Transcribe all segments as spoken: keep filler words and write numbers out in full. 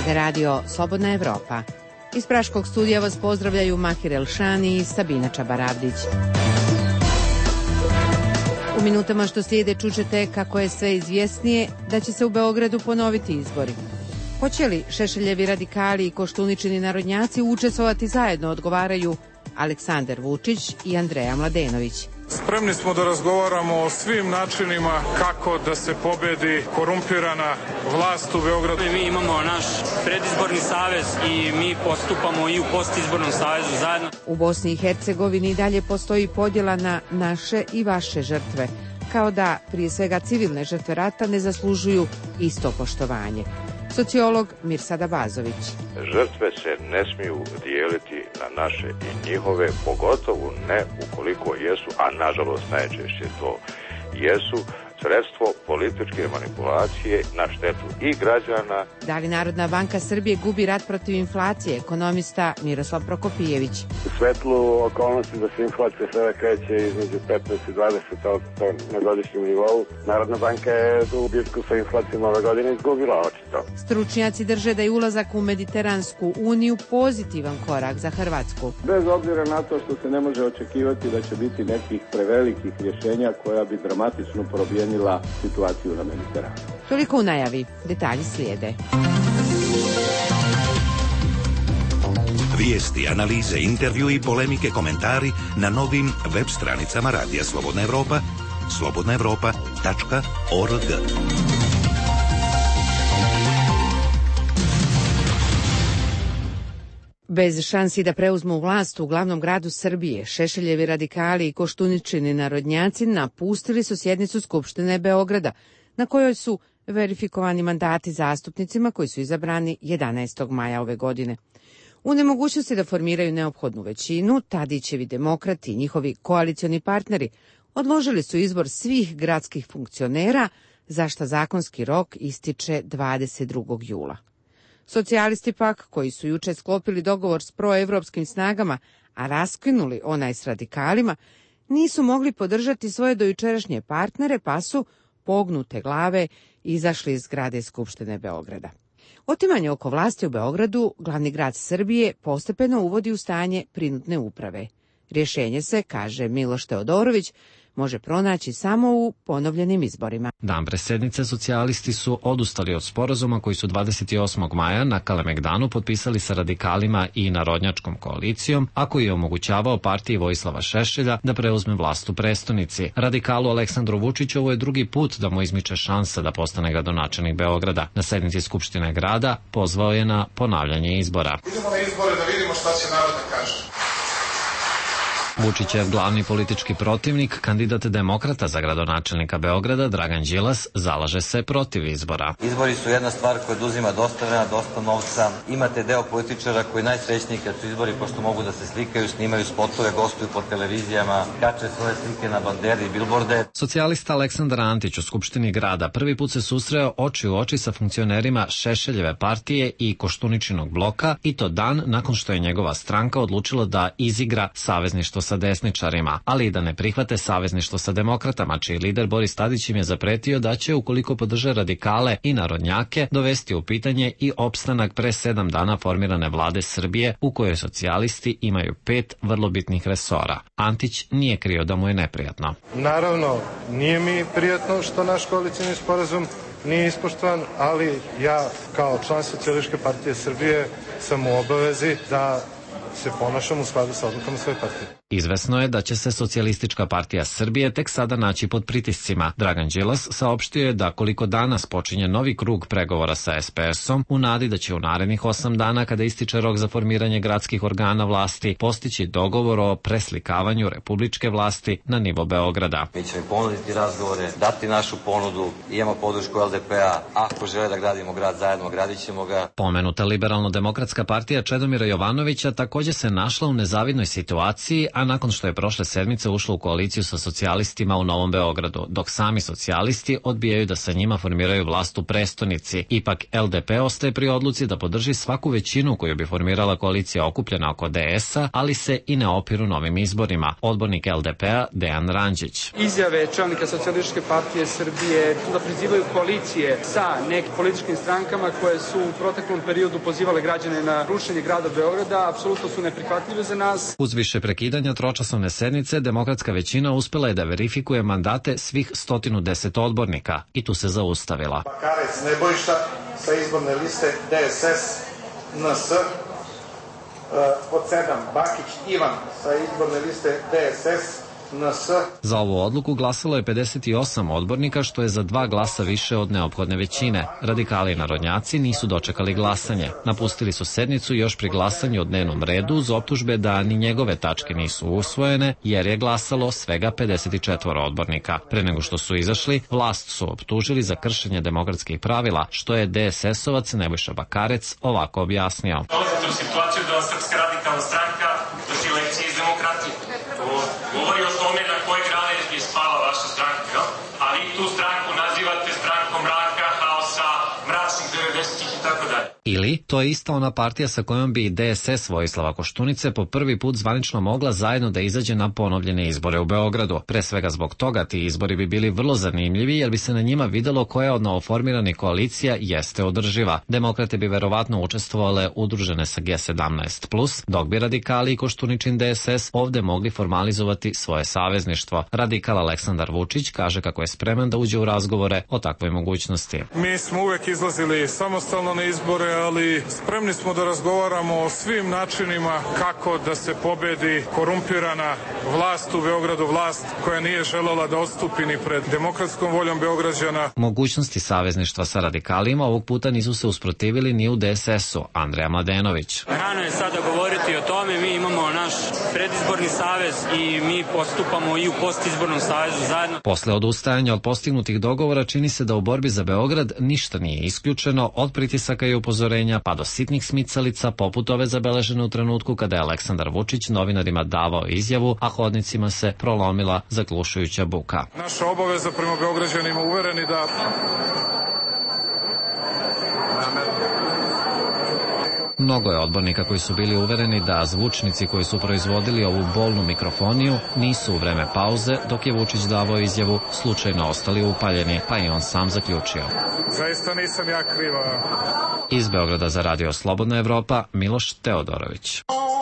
Slušate radio Slobodna Evropa. Iz Praškog studija vas pozdravljaju Mahir Elšani i Sabina Čabaravdić. U minutama što slijede čućete kako je sve izvjesnije da će se u Beogradu ponoviti izbori. Hoće li Šešeljevi radikali i Koštuničini narodnjaci učestvovati zajedno, odgovaraju Aleksandar Vučić i Andreja Mladenović. Spremni smo da razgovaramo o svim načinima kako da se pobedi korumpirana vlast u Beogradu. Mi imamo naš predizborni savez i mi postupamo i u postizbornom savezu zajedno. U Bosni i Hercegovini dalje postoji podjela na naše i vaše žrtve, kao da prije svega civilne žrtve rata ne zaslužuju isto poštovanje. Sociolog Mirsad Abazović. Žrtve se ne smiju dijeliti na naše i njihove, pogotovo ne ukoliko jesu, a nažalost najčešće to jesu, sredstvo političke manipulacije na štetu i građana. Da li Narodna banka Srbije gubi rat protiv inflacije? Ekonomista Miroslav Prokopijević. U svetlu okolnosti da se inflacija sada kreće između petnaest i dvadeset posto na godišnjem nivou, Narodna banka je u bitku sa inflacijom ove godine izgubila očito. Stručnjaci drže da je ulazak u Mediteransku uniju pozitivan korak za Hrvatsku. Bez obzira na to što se ne može očekivati da će biti nekih prevelikih rješenja koja bi dramatično promijenila situaciju na Mediteranu. Toliko u najavi, detalji slijede. Vijesti, analize, intervju i polemike, komentari na novim web stranicama Radija Slobodna Evropa, slobodna evropa tačka org. Bez šansi da preuzmu vlast u glavnom gradu Srbije, Šešeljevi radikali i Koštuničini narodnjaci napustili su sjednicu Skupštine Beograda, na kojoj su verifikovani mandati zastupnicima koji su izabrani jedanaestog maja ove godine. U nemogućnosti da formiraju neophodnu većinu, Tadićevi demokrati i njihovi koalicioni partneri odložili su izbor svih gradskih funkcionera, za šta zakonski rok ističe dvadeset drugog jula. Socijalisti pak, koji su juče sklopili dogovor s proevropskim snagama, a raskinuli onaj s radikalima, nisu mogli podržati svoje dojučerašnje partnere, pa su pognute glave izašli iz zgrade Skupštine Beograda. Otimanje oko vlasti u Beogradu, glavni grad Srbije, postepeno uvodi u stanje prinudne uprave. Rješenje se, kaže Miloš Teodorović, može pronaći samo u ponovljenim izborima. Dan pre sednice socijalisti su odustali od sporazuma koji su dvadeset osmog maja na Kalemegdanu potpisali sa radikalima i narodnjačkom koalicijom, a koji je omogućavao partiji Vojislava Šešelja da preuzme vlast u prestonici. Radikalu Aleksandru Vučiću ovo je drugi put da mu izmiče šansa da postane gradonačelnik Beograda. Na sednici Skupštine grada pozvao je na ponavljanje izbora. Idemo na izbore da vidimo šta će narod da kaže. Vučićev glavni politički protivnik, kandidat demokrata za gradonačelnika Beograda, Dragan Đilas, zalaže se protiv izbora. Izbori su jedna stvar koja oduzima dosta vremena, dosta novca. Imate deo političara koji najsrećniji kad su izbori, pošto mogu da se slikaju, snimaju spotove, gostuju po televizijama, kače svoje slike na banderi i bilborde. Socijalista Aleksandar Antić u Skupštini grada prvi put se susreo oči u oči sa funkcionerima Šešeljeve partije i Koštuničinog bloka, i to dan nakon što je njegova stranka odlučila da izigra savezništvo sa desničarima, ali i da ne prihvate savezništvo sa demokratama, čiji lider Boris Tadić im je zapretio da će, ukoliko podrže radikale i narodnjake, dovesti u pitanje i opstanak pre sedam dana formirane vlade Srbije, u kojoj socijalisti imaju pet vrlo bitnih resora. Antić nije krio da mu je neprijatno. Naravno, nije mi prijatno što naš koalicijni sporazum nije ispoštovan, ali ja kao član Socijalističke partije Srbije sam u obavezi da se ponašam u skladu sa odlukama svoje partije. Izvesno je da će se Socijalistička partija Srbije tek sada naći pod pritiscima. Dragan Đilas saopštio je da koliko danas počinje novi krug pregovora sa es pe esom, u nadi da će u narednih osam dana, kada ističe rok za formiranje gradskih organa vlasti, postići dogovor o preslikavanju republičke vlasti na nivo Beograda. Mi ćemo ponuditi razgovore, dati našu ponudu, imamo podršku el de pe-a, ako žele da gradimo grad zajedno, gradit ćemo ga. Pomenuta liberalno-demokratska partija Čedomira Jovanovića također takođe se našla u nezavidnoj situaciji, a nakon što je prošle sedmice ušla u koaliciju sa socijalistima u Novom Beogradu, dok sami socijalisti odbijaju da sa njima formiraju vlast u prestonici. Ipak L D P ostaje pri odluci da podrži svaku većinu koju bi formirala koalicija okupljena oko D S-a, ali se i ne opiru novim izborima. Odbornik L D P-a Dejan Ranđić. Izjave čelnika Socijalističke partije Srbije da prizivaju koalicije sa nekim političkim strankama koje su u proteklom periodu pozivale građane na rušenje grada Beograda, apsolutno su neprihvatljive za nas. Uz više prekidanja tročasovne sednice, demokratska većina uspela je da verifikuje mandate svih sto deset odbornika i tu se zaustavila. Bakarec Nebojša sa izborne liste D S S N S, pod sedam Bakić Ivan sa izborne liste D S S. Za ovu odluku glasalo je pedeset osam odbornika, što je za dva glasa više od neophodne većine. Radikali i narodnjaci nisu dočekali glasanje. Napustili su sednicu još pri glasanju o dnevnom redu uz optužbe da ni njegove tačke nisu usvojene, jer je glasalo svega pedeset četiri odbornika. Pre nego što su izašli, vlast su optužili za kršenje demokratskih pravila, što je D S S-ovac Nebojša Bakarec ovako objasnio. Dolazite u situaciju da Srpska radikalna stranka drži lekcije iz demokratije. Govori o tome na koje grane je spala vaša stranka, ali tu stranku nazivate strankom mraka, haosa, mračnih devedesetih i tako dalje. Ili, to je ista ona partija sa kojom bi D S S Vojislava Koštunice po prvi put zvanično mogla zajedno da izađe na ponovljene izbore u Beogradu. Pre svega zbog toga ti izbori bi bili vrlo zanimljivi, jer bi se na njima videlo koja od novoformiranih koalicija jeste održiva. Demokrate bi verovatno učestvovale udružene sa G sedamnaest plus, dok bi radikali i Koštuničin D S S ovde mogli formalizovati svoje savezništvo. Radikal Aleksandar Vučić kaže kako je spreman da uđe u razgovore o takvoj mogućnosti. Mi smo uvek izlazili samostalno na izbore, ali spremni smo da razgovaramo o svim načinima kako da se pobedi korumpirana vlast u Beogradu, vlast koja nije želela da odstupi ni pred demokratskom voljom Beograđana. Mogućnosti savezništva sa radikalima ovog puta nisu se usprotivili ni u D S S-u. Andreja Mladenović. Rano je sada govoriti o tome, mi imamo naš predizborni savez i mi postupamo i u postizbornom savezu zajedno. Posle odustajanja od postignutih dogovora čini se da u borbi za Beograd ništa nije isključeno, od pritisaka i upozorenja pa do sitnih smicalica poput ove zabeležene u trenutku kada je Aleksandar Vučić novinarima davao izjavu, a hodnicima se prolomila zaglušujuća buka. Naša obaveza prema Beograđanima, uvereni da Mnogo je odbornika koji su bili uvereni da zvučnici koji su proizvodili ovu bolnu mikrofoniju nisu u vreme pauze, dok je Vučić davao izjavu, slučajno ostali upaljeni, pa i on sam zaključio. Zaista nisam ja kriva. Iz Beograda za Radio Slobodna Evropa, Miloš Teodorović.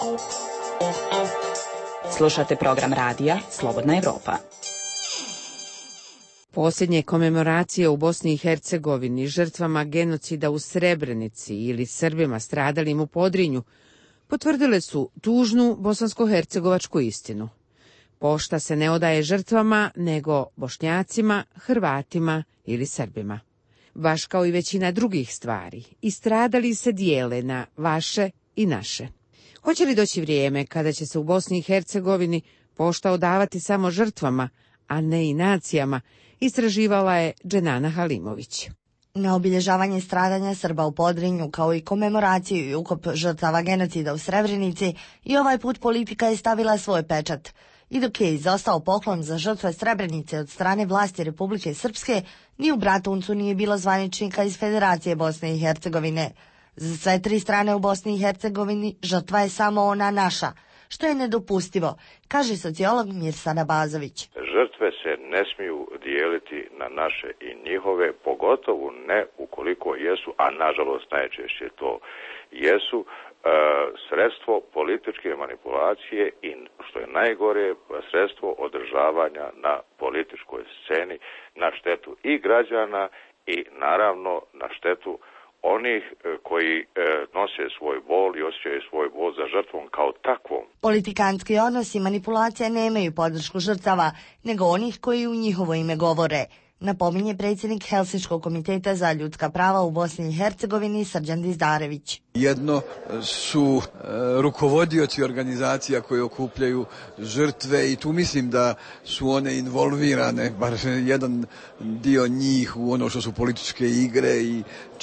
Slušate program radija Slobodna Evropa. Posljednje komemoracije u Bosni i Hercegovini žrtvama genocida u Srebrenici ili Srbima stradalim u Podrinju potvrdile su tužnu bosansko-hercegovačku istinu. Pošta se ne odaje žrtvama, nego Bošnjacima, Hrvatima ili Srbima. Baš kao i većina drugih stvari, i stradali se dijele na vaše i naše. Hoće li doći vrijeme kada će se u Bosni i Hercegovini pošta odavati samo žrtvama, a ne i nacijama, istraživala je Dženana Halimović. Na obilježavanje stradanja Srba u Podrinju, kao i komemoraciju i ukop žrtava genocida u Srebrenici, i ovaj put politika je stavila svoj pečat. I dok je izostao poklon za žrtve Srebrenice od strane vlasti Republike Srpske, ni u Bratuncu nije bilo zvaničnika iz Federacije Bosne i Hercegovine. Za sve tri strane u Bosni i Hercegovini žrtva je samo ona naša, što je nedopustivo, kaže sociolog Mirsad Abazović. Žrtve se ne smiju dijeliti na naše i njihove, pogotovo ne ukoliko jesu, a nažalost najčešće to jesu, e, sredstvo političke manipulacije i, što je najgore, sredstvo održavanja na političkoj sceni na štetu i građana i naravno na štetu onih koji e, nose svoj bol i osjećaju svoj bol za žrtvom kao takvom. Politikanski odnosi i manipulacija nemaju podršku žrtava, nego onih koji u njihovo ime govore, napominje predsjednik Helsinškog komiteta za ljudska prava u Bosni i Hercegovini Srđan Dizdarević. Jedno su e, rukovodioci organizacija koje okupljaju žrtve i tu mislim da su one involvirane, bar jedan dio njih, u ono što su političke igre i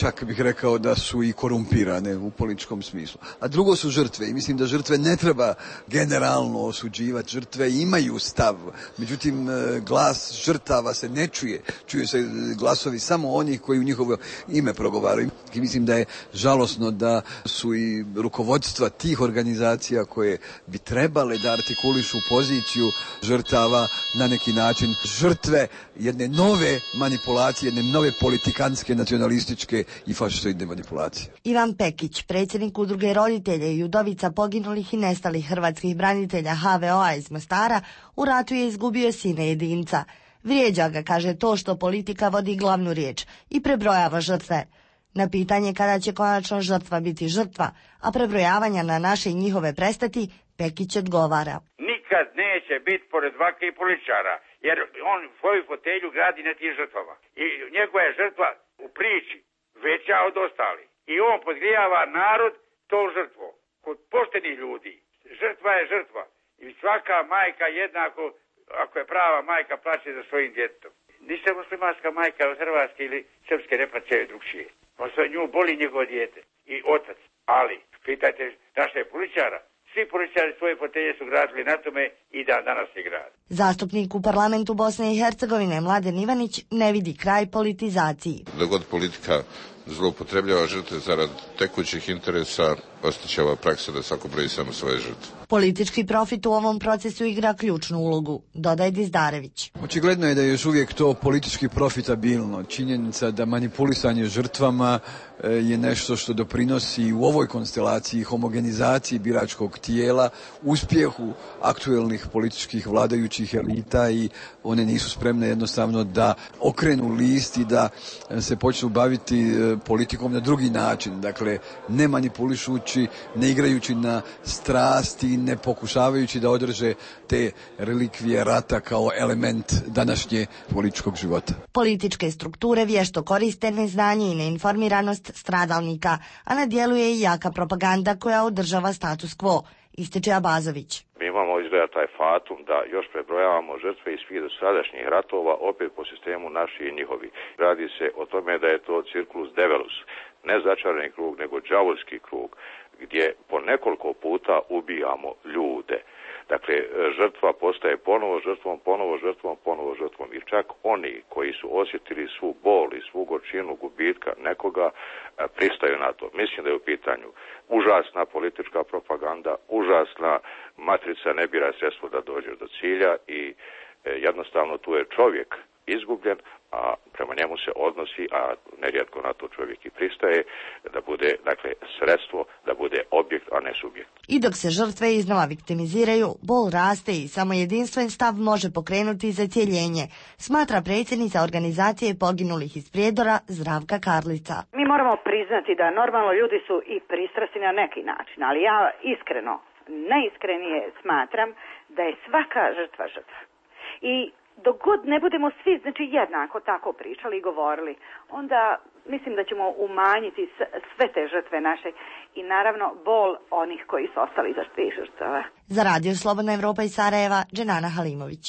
čak bih rekao da su i korumpirane u političkom smislu. A drugo su žrtve i mislim da žrtve ne treba generalno osuđivati. Žrtve imaju stav, međutim glas žrtava se ne čuje. Čuju se glasovi samo onih koji u njihovo ime progovaraju. I mislim da je žalosno da su i rukovodstva tih organizacija koje bi trebale da artikulišu poziciju žrtava na neki način žrtve jedne nove manipulacije, jedne nove politikanske, nacionalističke i fašistoidne manipulacije. Ivan Pekić, predsjednik udruge roditelja i udovica poginulih i nestalih hrvatskih branitelja H V O-a iz Mostara, u ratu je izgubio sina jedinca. Vrijeđa ga, kaže, to što politika vodi glavnu riječ i prebrojava žrtve. Na pitanje kada će konačno žrtva biti žrtva, a prebrojavanja na naše i njihove prestati, Pekić odgovara. Nikad neće biti pored vake i političara, jer on svoju fotelju gradi na tim žrtvama. I njegova je žrtva u priči veća od ostali. I on podgrijava narod to žrtvo. Kod poštenih ljudi žrtva je žrtva. I svaka majka jednako, ako je prava majka, plaće za svojim djetetom. Ništa muslimanska majka od hrvatske ili srpske ne plaće drugčije. On se nju boli njegovo dijete i otac. Ali, pitajte naše političara, svi političari svoje fotelje su gradili na tome i da danas je grad. Zastupnik u parlamentu Bosne i Hercegovine Mladen Ivanić ne vidi kraj politizaciji. Da god politika zloupotrebljava žrtve zarad tekućih interesa, ostaće ova praksa da svako broji samo svoje žrtve. Politički profit u ovom procesu igra ključnu ulogu, dodaje Dizdarević. Očigledno je da je još uvijek to politički profitabilno. Činjenica da manipulisanje žrtvama je nešto što doprinosi u ovoj konstelaciji homogenizaciji biračkog tijela, uspjehu aktuelnih političkih vladajućih elita i one nisu spremne jednostavno da okrenu list i da se počnu baviti politikom na drugi način. Dakle, ne manipulišući, ne igrajući na strasti, ne pokušavajući da održe te relikvije rata kao element današnje političkog života. Političke strukture vješto koriste neznanje i neinformiranost stradalnika, a na djelu je i jaka propaganda koja održava status quo, ističe Abazović. Mi imamo izgleda taj fatum da još prebrojavamo žrtve iz svih dosadašnjih ratova opet po sistemu naši i njihovi. Radi se o tome da je to circulus develus, ne začarani krug, nego đavolski krug, gdje po nekoliko puta ubijamo ljude. Dakle, žrtva postaje ponovo žrtvom, ponovo žrtvom, ponovo žrtvom. I čak oni koji su osjetili svu bol i svu gorčinu gubitka nekoga pristaju na to. Mislim da je u pitanju užasna politička propaganda, užasna matrica ne bira sredstvo da dođe do cilja i jednostavno tu je čovjek izgubljen, a prema njemu se odnosi, a nerijetko na to čovjek i pristaje, da bude, dakle, sredstvo, da bude objekt, a ne subjekt. I dok se žrtve iznova viktimiziraju, bol raste i samo jedinstven stav može pokrenuti zacijeljenje, smatra predsjednica organizacije poginulih iz Prijedora Zdravka Karlica. Mi moramo priznati da normalno ljudi su i pristrasni na neki način, ali ja iskreno, najiskrenije smatram da je svaka žrtva žrtva. I dok god ne budemo svi, znači, jednako tako pričali i govorili, onda mislim da ćemo umanjiti sve te žrtve naše i naravno bol onih koji su ostali za tih žrtava. Za Radio Slobodna Evropa iz Sarajeva, Dženana Halimović.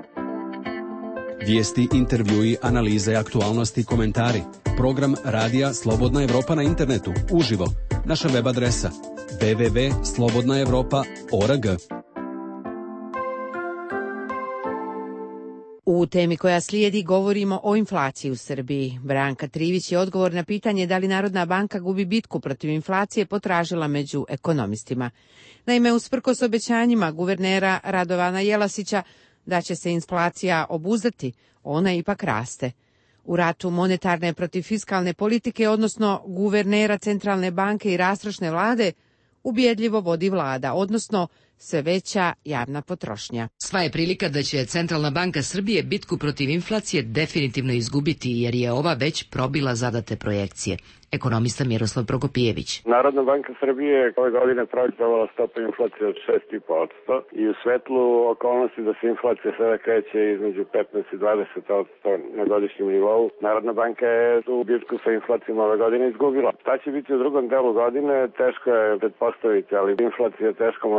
Vijesti, intervjui, analize, aktualnosti, komentari. Program Radija Slobodna Evropa na internetu, uživo. Naša web adresa w w w tačka slobodna evropa tačka org. U temi koja slijedi govorimo o inflaciji u Srbiji. Branka Trivić je odgovor na pitanje da li Narodna banka gubi bitku protiv inflacije potražila među ekonomistima. Naime, usprkos obećanjima guvernera Radovana Jelasića da će se inflacija obuzdati, ona ipak raste. U ratu monetarne protiv fiskalne politike, odnosno guvernera Centralne banke i rastrošne vlade, ubjedljivo vodi vlada, odnosno sve veća javna potrošnja. Sva je prilika da će Centralna banka Srbije bitku protiv inflacije definitivno izgubiti, jer je ova već probila zadate projekcije. Ekonomista Miroslav Prokopijević. Narodna banka Srbije ove godine projektovala stopu inflacije od šest i po posto i u svetlu okolnosti da se inflacija sada kreće između petnaest i dvadeset posto na godišnjem nivou. Narodna banka je tu bitku sa inflacijom ove godine izgubila. Šta će biti u drugom delu godine, teško je pretpostaviti, ali inflacija teško može da bude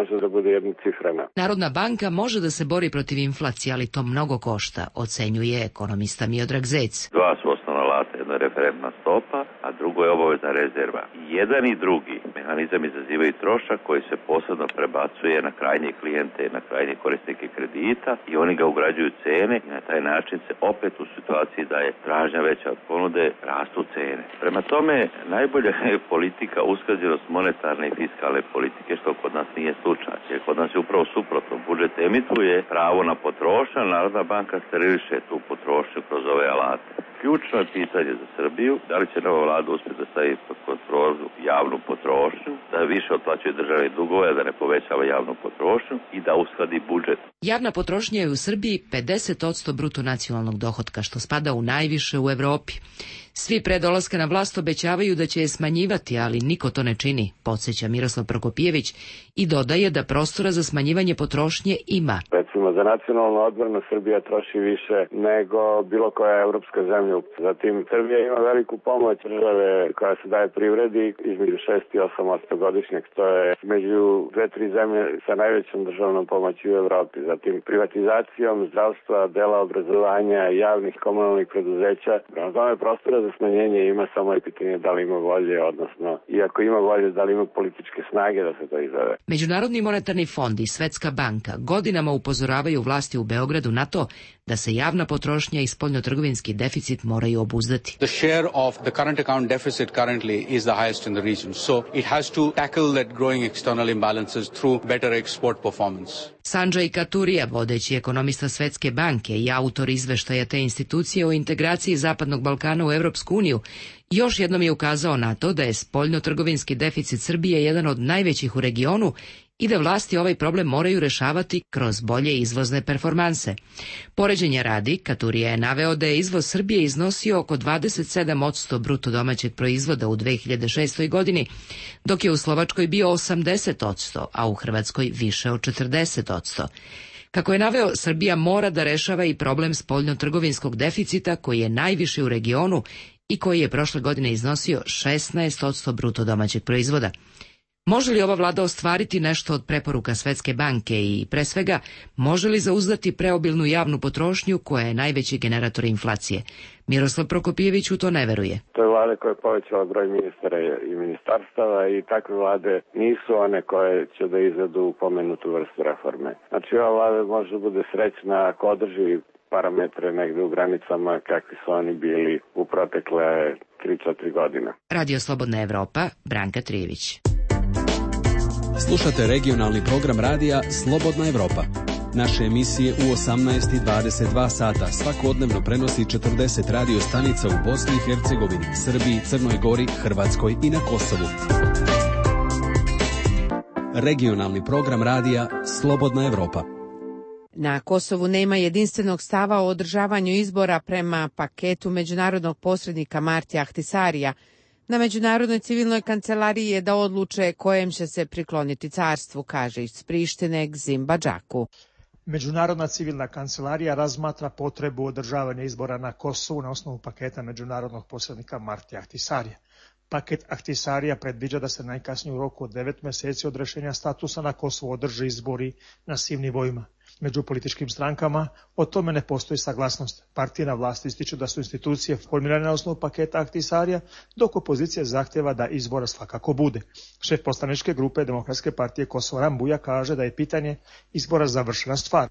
bude jednocifrena. Narodna banka može da se bori protiv inflacije, ali to mnogo košta, ocenjuje ekonomista Miodrag Zec. Dva su osnovna alata, jedna je referentna stopa, a drugo je obavezna rezerva. Jedan i drugi mehanizam izazivaju trošak koji se posebno prebacuje na krajnje klijente, na krajnje korisnike kredita i oni ga ugrađuju cene i na taj način se opet u situaciji da je tražnja veća od ponude, rastu cene. Prema tome, najbolja je politika usklađenost monetarne i fiskalne politike, što kod nas nije slučaj. Jer kod nas je upravo suprotno. Budžet emituje pravo na potrošnju, Narodna banka steriliše tu potrošnju kroz ove alate. Ključno je pitanje za Srbiju, da li će nova vlada uspjeti da stavi pod kontrolu javnu potrošnju, da više otplaćuje državne dugove, da ne povećava javnu potrošnju i da uskladi budžet. Javna potrošnja je u Srbiji pedeset posto bruto nacionalnog dohotka, što spada u najviše u Evropi. Svi pre dolaska na vlast obećavaju da će je smanjivati, ali niko to ne čini, podsjeća Miroslav Prokopijević i dodaje da prostora za smanjivanje potrošnje ima. Recimo, za nacionalnu odbranu Srbija troši više nego bilo koja evropska zemlja. Zatim, Srbija ima veliku pomoć države koja se daje privredi između šest i osam posto godišnjeg. To je među dve, tri zemlje sa najvećom državnom pomoći u Evropi. Zatim, privatizacijom zdravstva, dela obrazovanja, javnih komunalnih preduzeća. Prema tome, prostora za smanjenje ima, samo je pitanje da li ima volje, odnosno i ako ima volje, da li ima političke snage da se to izvede. Međunarodni monetarni fond i Svetska banka godinama upozoravaju vlasti u Beogradu na to da se javna potrošnja i spoljnotrgovinski deficit moraju obuzdati. The share of the current account deficit currently is the highest in the region, so it has to tackle that growing external imbalances through better export performance. Sanđaj Katurija, vodeći ekonomista Svetske banke i autor izveštaja te institucije o integraciji Zapadnog Balkana u Evropsku uniju, još jednom je ukazao na to da je spoljnotrgovinski deficit Srbije jedan od najvećih u regionu i da vlasti ovaj problem moraju rešavati kroz bolje izvozne performanse. Poređenja radi, Katurija je naveo da je izvoz Srbije iznosio oko dvadeset sedam posto bruto domaćeg proizvoda u dve hiljade šestoj. godini, dok je u Slovačkoj bio osamdeset posto, a u Hrvatskoj više od četrdeset posto. Kako je naveo, Srbija mora da rešava i problem spoljnotrgovinskog deficita koji je najviši u regionu i koji je prošle godine iznosio šesnaest posto bruto domaćeg proizvoda. Može li ova vlada ostvariti nešto od preporuka Svetske banke i, pre svega, može li zauzdati preobilnu javnu potrošnju koja je najveći generator inflacije? Miroslav Prokopijević u to ne veruje. To je vlada koja je povećala broj ministara i ministarstava i takve vlade nisu one koje će da izvedu pomenutu vrstu reforme. Znači, ova vlada može da bude srećna ako održi parametre negde u granicama kakvi su oni bili u protekle tri četiri godina. Radio Slobodna Evropa, Branka Trijević. Slušate regionalni program radija Slobodna Evropa. Naše emisije u osamnaest i dvadeset dva sata svakodnevno prenosi četrdeset radio stanica u Bosni i Hercegovini, Srbiji, Crnoj Gori, Hrvatskoj i na Kosovu. Regionalni program radija Slobodna Evropa. Na Kosovu nema jedinstvenog stava o održavanju izbora prema paketu međunarodnog posrednika Martija Ahtisarija. Na Međunarodnoj civilnoj kancelariji je da odluče kojem će se prikloniti carstvu, kaže iz Prištine Gzim Badžaku. Međunarodna civilna kancelarija razmatra potrebu održavanja izbora na Kosovu na osnovu paketa međunarodnog posrednika Martija Ahtisarija. Paket Ahtisarija predviđa da se najkasnije u roku od devet meseci od rešenja statusa na Kosovu održe izbori na svim nivoima. Među političkim strankama o tome ne postoji saglasnost. Partije na vlasti ističu da su institucije formirane na osnovu paketa Ahtisarija, dok opozicija zahtjeva da izbora svakako bude. Šef poslaničke grupe Demokratske partije Kosova Rambuja kaže da je pitanje izbora završena stvar.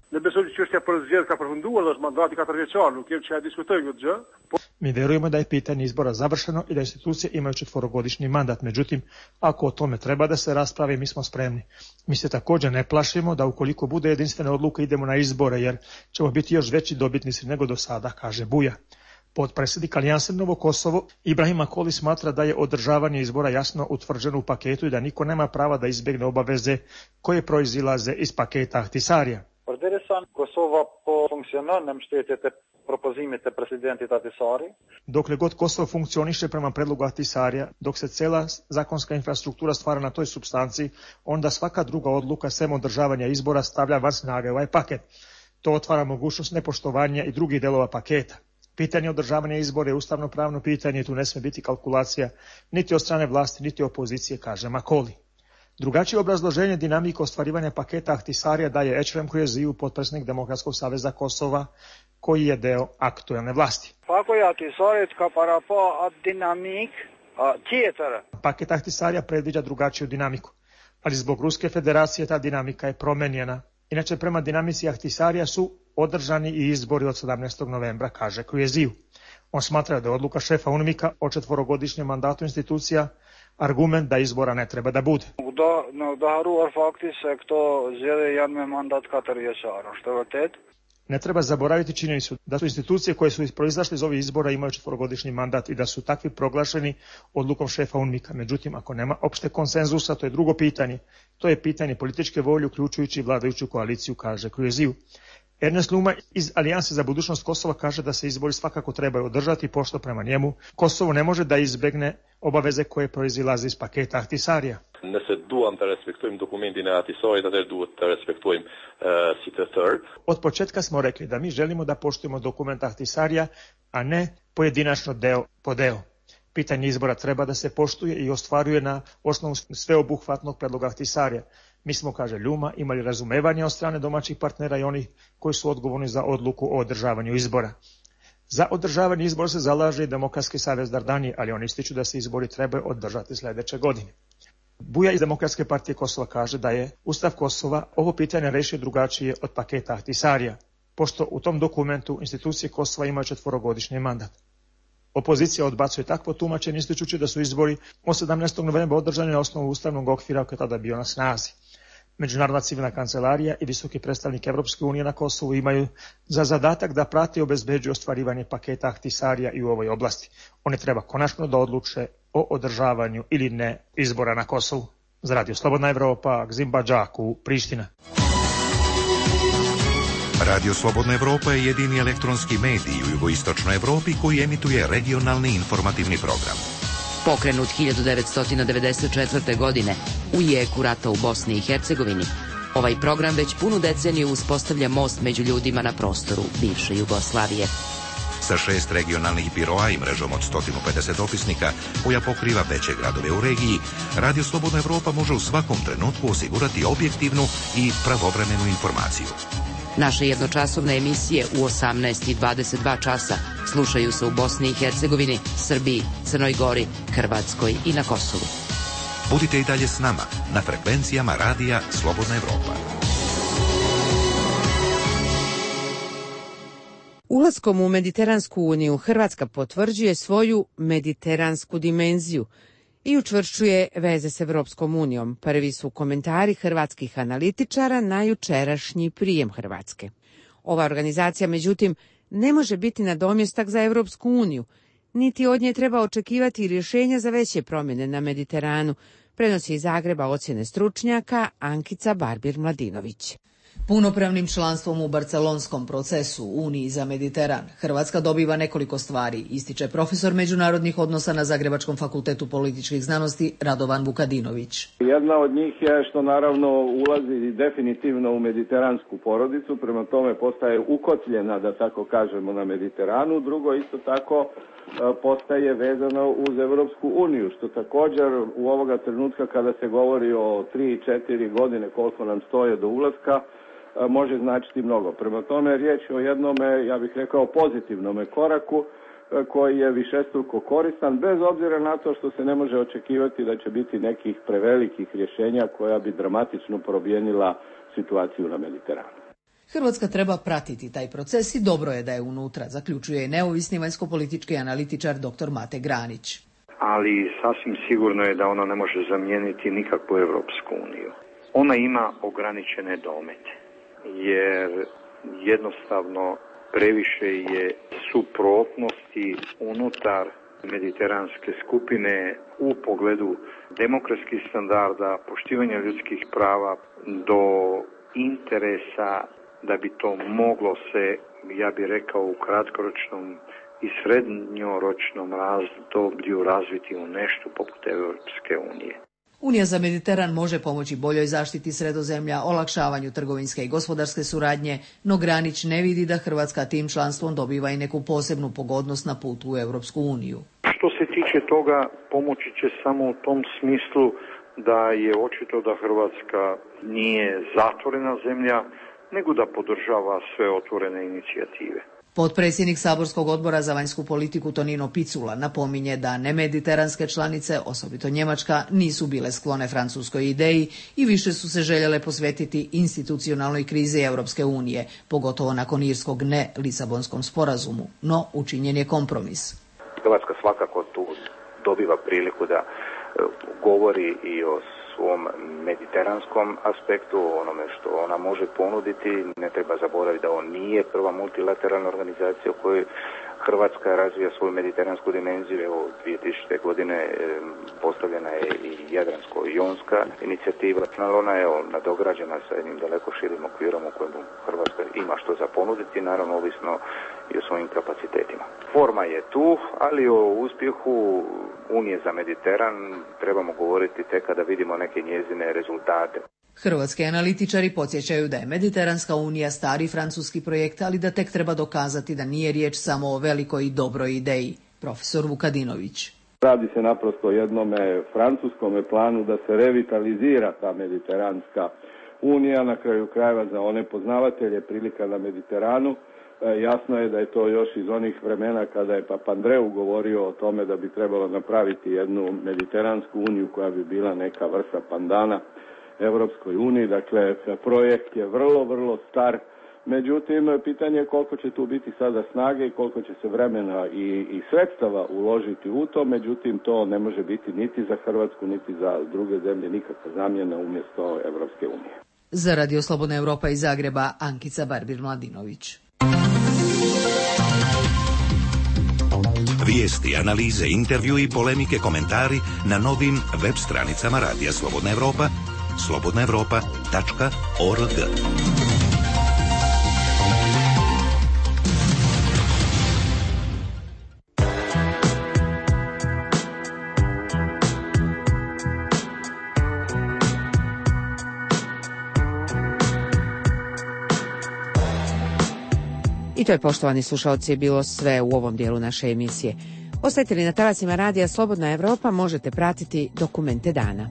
Mi verujemo da je pitanje izbora završeno i da institucije imaju četvorogodišnji mandat. Međutim, ako o tome treba da se raspravi, mi smo spremni. Mi se također ne plašimo da ukoliko bude jedinstvena odluka idemo na izbore, jer ćemo biti još veći dobitnici nego do sada, kaže Buja. Potpredsjednik Alijanse Novo Kosovo Ibrahim Akoli smatra da je održavanje izbora jasno utvrđeno u paketu i da niko nema prava da izbjegne obaveze koje proizilaze iz paketa Ahtisarija. Dokle god Kosovo funkcioniše prema predlogu Ahtisarija, dok se cela zakonska infrastruktura stvara na toj supstanciji, onda svaka druga odluka sem održavanja izbora stavlja van snage ovaj paket. To otvara mogućnost nepoštovanja i drugih delova paketa. Pitanje održavanja izbora je ustavno pravno pitanje i tu ne sme biti kalkulacija niti od strane vlasti, niti opozicije, kaže Makoli. Drugačije obrazloženje dinamike ostvarivanja paketa Ahtisarija daje Ekrem Kureziu, potpredsjednik Demokratskog saveza Kosova, koji je deo aktuelne vlasti. Paket Ahtisarija predviđa drugačiju dinamiku, ali zbog Ruske federacije ta dinamika je promenjena. Inače, prema dinamici Ahtisarija su održani i izbori od sedamnaestog novembra, kaže Kureziu. On smatra da je odluka šefa UNMIK-a o četvorogodišnjem mandatu institucija argument da izbora ne treba da bude. Ne treba zaboraviti činjenicu da su institucije koje su proizašle iz ovih izbora imaju četvorogodišnji mandat i da su takvi proglašeni odlukom šefa UNMIK-a. Međutim, ako nema opšte konsenzusa, to je drugo pitanje. To je pitanje političke volje, uključujući vladajuću koaliciju, kaže Kureziu. Ernest Luma iz Alijanse za budućnost Kosova kaže da se izbori svakako trebaju održati, pošto prema njemu Kosovo ne može da izbegne obaveze koje proizilaze iz paketa Ahtisarija. Od početka smo rekli da mi želimo da poštujemo dokument Ahtisarija, a ne pojedinačno deo po deo. Pitanje izbora treba da se poštuje i ostvaruje na osnovu sveobuhvatnog predloga Ahtisarija. Mi smo, kaže Ljuma, imali razumevanje od strane domaćih partnera i onih koji su odgovorni za odluku o održavanju izbora. Za održavanje izbora se zalaže i Demokratski savez Dardanije, ali oni ističu da se izbori trebaju održati sljedeće godine. Buja iz Demokratske partije Kosova kaže da je Ustav Kosova ovo pitanje rešio drugačije od paketa Ahtisarija, pošto u tom dokumentu institucije Kosova imaju četvorogodišnji mandat. Opozicija odbacuje takvo tumačenje, ističući da su izbori od sedamnaestog novembra održani na osnovu ustavnog okvira koji je tada bio na snazi. Međunarodna civilna kancelarija i visoki predstavnik Evropske unije na Kosovu imaju za zadatak da prate i obezbeđuju ostvarivanje paketa Ahtisarija i u ovoj oblasti. Oni treba konačno da odluče o održavanju ili ne izbora na Kosovu. Za Radio Slobodna Evropa, Gzim Badžaku, Priština. Radio Slobodna Evropa je jedini elektronski medij u jugoistočnoj Evropi koji emituje regionalni informativni program. Pokrenut hiljadu devetsto devedeset četvrte. godine u jeku rata u Bosni i Hercegovini, ovaj program već punu deceniju uspostavlja most među ljudima na prostoru bivše Jugoslavije. Sa šest regionalnih biroa i mrežom od sto pedeset dopisnika koja pokriva veće gradove u regiji, Radio Slobodna Evropa može u svakom trenutku osigurati objektivnu i pravovremenu informaciju. Naše jednočasovne emisije u osamnaest i dvadeset dva časa slušaju se u Bosni i Hercegovini, Srbiji, Crnoj Gori, Hrvatskoj i na Kosovu. Budite i dalje s nama na frekvencijama Radija Slobodna Evropa. Ulaskom u Mediteransku uniju Hrvatska potvrđuje svoju mediteransku dimenziju i učvršćuje veze s Evropskom unijom. Prvi su komentari hrvatskih analitičara na jučerašnji prijem Hrvatske. Ova organizacija, međutim, ne može biti nadomjestak za Evropsku uniju, niti od nje treba očekivati rješenja za veće promjene na Mediteranu, prenosi iz Zagreba ocjene stručnjaka Ankica Barbir-Mladinović. Punopravnim članstvom u barcelonskom procesu Uniji za Mediteran Hrvatska dobiva nekoliko stvari, ističe profesor međunarodnih odnosa na Zagrebačkom fakultetu političkih znanosti Radovan Vukadinović. Jedna od njih je što naravno ulazi definitivno u mediteransku porodicu, prema tome postaje ukotljena, da tako kažemo, na Mediteranu. Drugo, isto tako postaje vezano uz Evropsku uniju, što također u ovoga trenutka kada se govori o tri četiri godine koliko nam stoje do ulaska, može značiti mnogo. Prema tome riječ je o jednome, ja bih rekao, pozitivnome koraku koji je višestruko koristan, bez obzira na to što se ne može očekivati da će biti nekih prevelikih rješenja koja bi dramatično promijenila situaciju na Mediteranu. Hrvatska treba pratiti taj proces i dobro je da je unutra, zaključuje i neovisni vanjskopolitički analitičar dr. Mate Granić. Ali sasvim sigurno je da ona ne može zamijeniti nikakvu Evropsku uniju. Ona ima ograničene domete, jer jednostavno previše je suprotnosti unutar mediteranske skupine u pogledu demokratskih standarda, poštivanja ljudskih prava do interesa da bi to moglo se, ja bih rekao, u kratkoročnom i srednjoročnom razdoblju razviti u nešto poput Evropske unije. Unija za Mediteran može pomoći boljoj zaštiti Sredozemlja, olakšavanju trgovinske i gospodarske suradnje, no Granić ne vidi da Hrvatska tim članstvom dobiva i neku posebnu pogodnost na putu u Evropsku uniju. Što se tiče toga, pomoći će samo u tom smislu da je očito da Hrvatska nije zatvorena zemlja, nego da podržava sve otvorene inicijative. Potpredsjednik Saborskog odbora za vanjsku politiku Tonino Picula napominje da nemediteranske članice, osobito Njemačka, nisu bile sklone francuskoj ideji i više su se željele posvetiti institucionalnoj krizi Europske unije, pogotovo nakon irskog ne Lisabonskom sporazumu, no učinjen je kompromis. Hrvatska svakako tu dobiva priliku da govori i o svom mediteranskom aspektu, onome što ona može ponuditi. Ne treba zaboraviti da on nije prva multilateralna organizacija u kojoj Hrvatska razvija svoju mediteransku dimenziju. Evo, dvije tisućite. godine postavljena je i Jadransko-jonska inicijativa, ali ona je nadograđena sa jednim daleko širim okvirom u kojem Hrvatska ima što za ponuditi, naravno ovisno i o svojim kapacitetima. Forma je tu, ali o uspjehu Unije za Mediteran trebamo govoriti tek kada vidimo neke njezine rezultate. Hrvatski analitičari podsjećaju da je Mediteranska unija stari francuski projekt, ali da tek treba dokazati da nije riječ samo o velikoj i dobroj ideji. Profesor Vukadinović. Radi se naprosto o jednome francuskome planu da se revitalizira ta Mediteranska unija, na kraju krajeva za one poznavatelje prilika na Mediteranu. E, jasno je da je to još iz onih vremena kada je Papandreou govorio o tome da bi trebalo napraviti jednu Mediteransku uniju koja bi bila neka vrsta pandana Europskoj uniji. Dakle, projekt je vrlo, vrlo star. Međutim, pitanje je koliko će tu biti sada snage i koliko će se vremena i, i sredstava uložiti u to. Međutim, to ne može biti niti za Hrvatsku, niti za druge zemlje nikakva zamjena umjesto Europske unije. Za Radio Slobodna Europa iz Zagreba, Ankica Barbir-Mladinović. Vijesti, analize, intervju i polemike, komentari na novim web stranicama Radija Slobodna Europa, slobodna europa tačka org. I to je, poštovani slušalci, bilo sve u ovom dijelu naše emisije. Ostajte li na talasima Radija Slobodna Europa, možete pratiti Dokumente dana.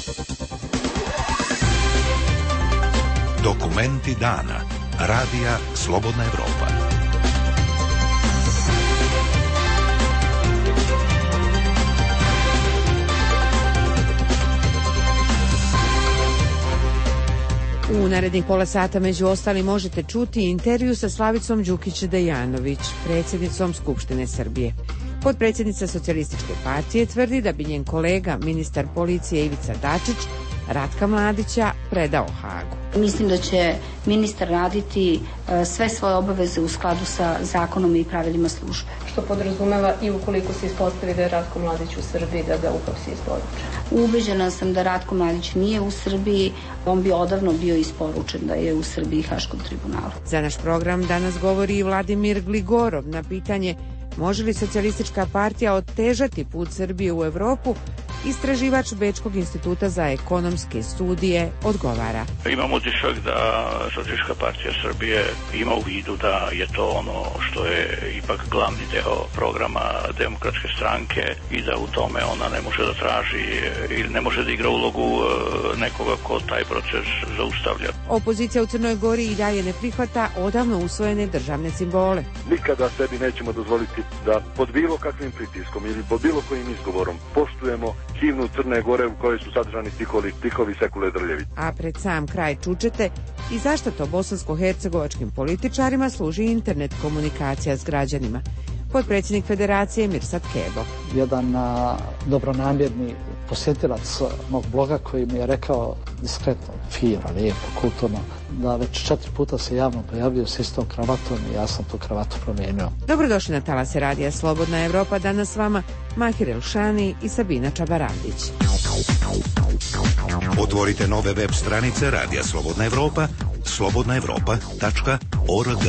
Dokumenti dana. Radija Slobodna Evropa. U narednih pola sata među ostalim možete čuti intervju sa Slavicom Đukić-Dejanović, predsjednicom Skupštine Srbije. Potpredsjednica Socijalističke partije tvrdi da bi njen kolega, ministar policije Ivica Dačić, Ratka Mladića predao Hagu. Mislim da će ministar raditi sve svoje obaveze u skladu sa zakonom i pravilima službe. Što podrazumeva i ukoliko se ispostavi da je Ratko Mladić u Srbiji, da ga uhapsi iz područja. Ubeđena sam da Ratko Mladić nije u Srbiji, on bi odavno bio isporučen da je u Srbiji Haškom tribunalu. Za naš program danas govori i Vladimir Gligorov na pitanje može li Socijalistička partija otežati put Srbije u Evropu. Istraživač Bečkog instituta za ekonomske studije odgovara. Imam utisak da Socijalistička partija Srbije ima u vidu da je to ono što je ipak glavni deo programa Demokratske stranke i da u tome ona ne može da traži ili ne može da igra ulogu nekoga ko taj proces zaustavlja. Opozicija u Crnoj Gori i dalje ne prihvata odavno usvojene državne simbole. Nikada sebi nećemo dozvoliti da pod bilo kakvim pritiskom ili pod bilo kojim izgovorom poštujemo himnu Crne Gore u kojoj su sadržani stikovi, stikovi Sekule Drljević. A pred sam kraj čučete i zašto to bosansko-hercegovačkim političarima služi internet komunikacija s građanima. Potpredsjednik Federacije Mirsad Kebo. Jedan a, dobronamjerni posjetilac mog bloga koji mi je rekao diskretno, fino, lijepo, kulturno, da već četiri puta se javno pojavio s istom kravatom i ja sam tu kravatu promijenio. Dobrodošli na talase radija Slobodna Evropa, danas s vama Mahir Elšani i Sabina Čabarandić. Otvorite nove web stranice Radija Slobodna Evropa, slobodna evropa tačka org.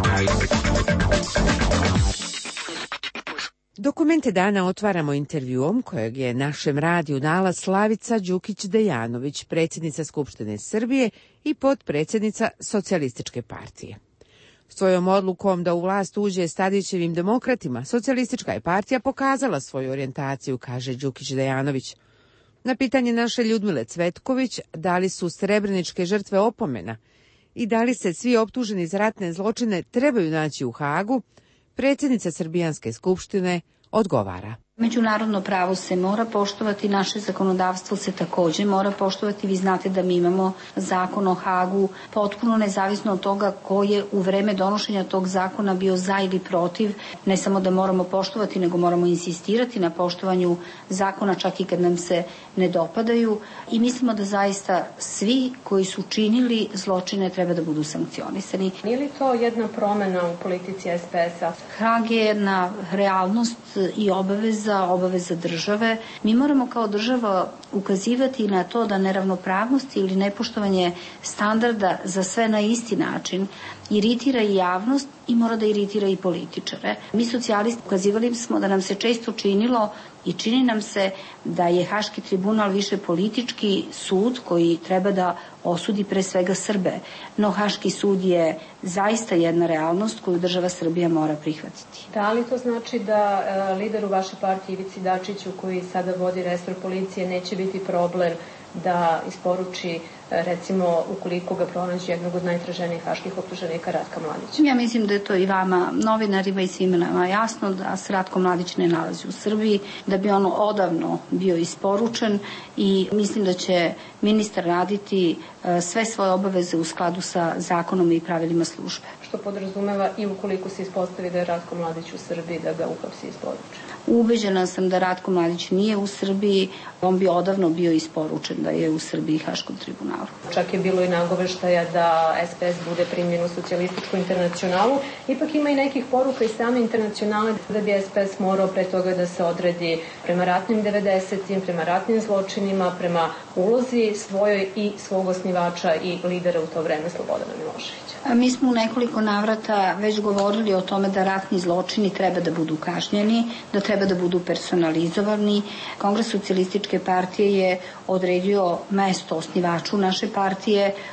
Dokumente dana otvaramo intervjuom kojeg je našem radiju dala Slavica Đukić-Dejanović, predsjednica Skupštine Srbije i potpredsjednica Socijalističke partije. Svojom odlukom da u vlast uđe s Tadićevim demokratima, Socijalistička je partija pokazala svoju orijentaciju, kaže Đukić-Dejanović. Na pitanje naše Ljudmile Cvetković da li su srebreničke žrtve opomena i da li se svi optuženi za ratne zločine trebaju naći u Hagu, predsjednica Srbijanske skupštine odgovara. Međunarodno pravo se mora poštovati, naše zakonodavstvo se također mora poštovati. Vi znate da mi imamo zakon o Hagu, potpuno nezavisno od toga ko je u vreme donošenja tog zakona bio za ili protiv. Ne samo da moramo poštovati, nego moramo insistirati na poštovanju zakona čak i kad nam se ne dopadaju. I mislimo da zaista svi koji su činili zločine treba da budu sankcionisani. Nije li to jedna promjena u politici es pe es-a? Hag je jedna realnost i obaveza za obaveza države. Mi moramo kao država ukazivati na to da neravnopravnost ili nepoštovanje standarda za sve na isti način iritira i javnost i mora da iritira i političare. Mi socijalisti ukazivali smo da nam se često činilo i čini nam se da je Haški tribunal više politički sud koji treba da osudi pre svega Srbe. No Haški sud je zaista jedna realnost koju država Srbija mora prihvatiti. Da li to znači da e, lideru vaše partije Ivici Dačiću, koji sada vodi resor policije, neće biti problem da isporuči, recimo, ukoliko ga pronađe jednog od najtraženijih haških optuženika Ratka Mladića? Ja mislim da je to i vama, novinarima i svima nama jasno da se Ratko Mladić ne nalazi u Srbiji, da bi on odavno bio isporučen i mislim da će ministar raditi sve svoje obaveze u skladu sa zakonom i pravilima službe. Što podrazumeva i ukoliko se ispostavi da je Ratko Mladić u Srbiji, da ga uhapsi iz područja? Ubeđena sam da Ratko Mladić nije u Srbiji, on bi odavno bio isporučen da je u Srbiji Haškom tribunalu. Čak je bilo i nagoveštaja da es pe es bude primljen u Socijalističku internacionalu. Ipak ima i nekih poruka iz same internacionale da bi es pe es morao pre toga da se odredi prema ratnim devedesetim, prema ratnim zločinima, prema ulozi svojoj i svog osnivača i lidera u to vreme Slobodana Miloševića. A mi smo u nekoliko navrata već govorili o tome da ratni zločini treba da budu kažnjeni, da treba da budu personalizovani. Kongres Socijalističke partije je odredio mesto osnivaču naše partije,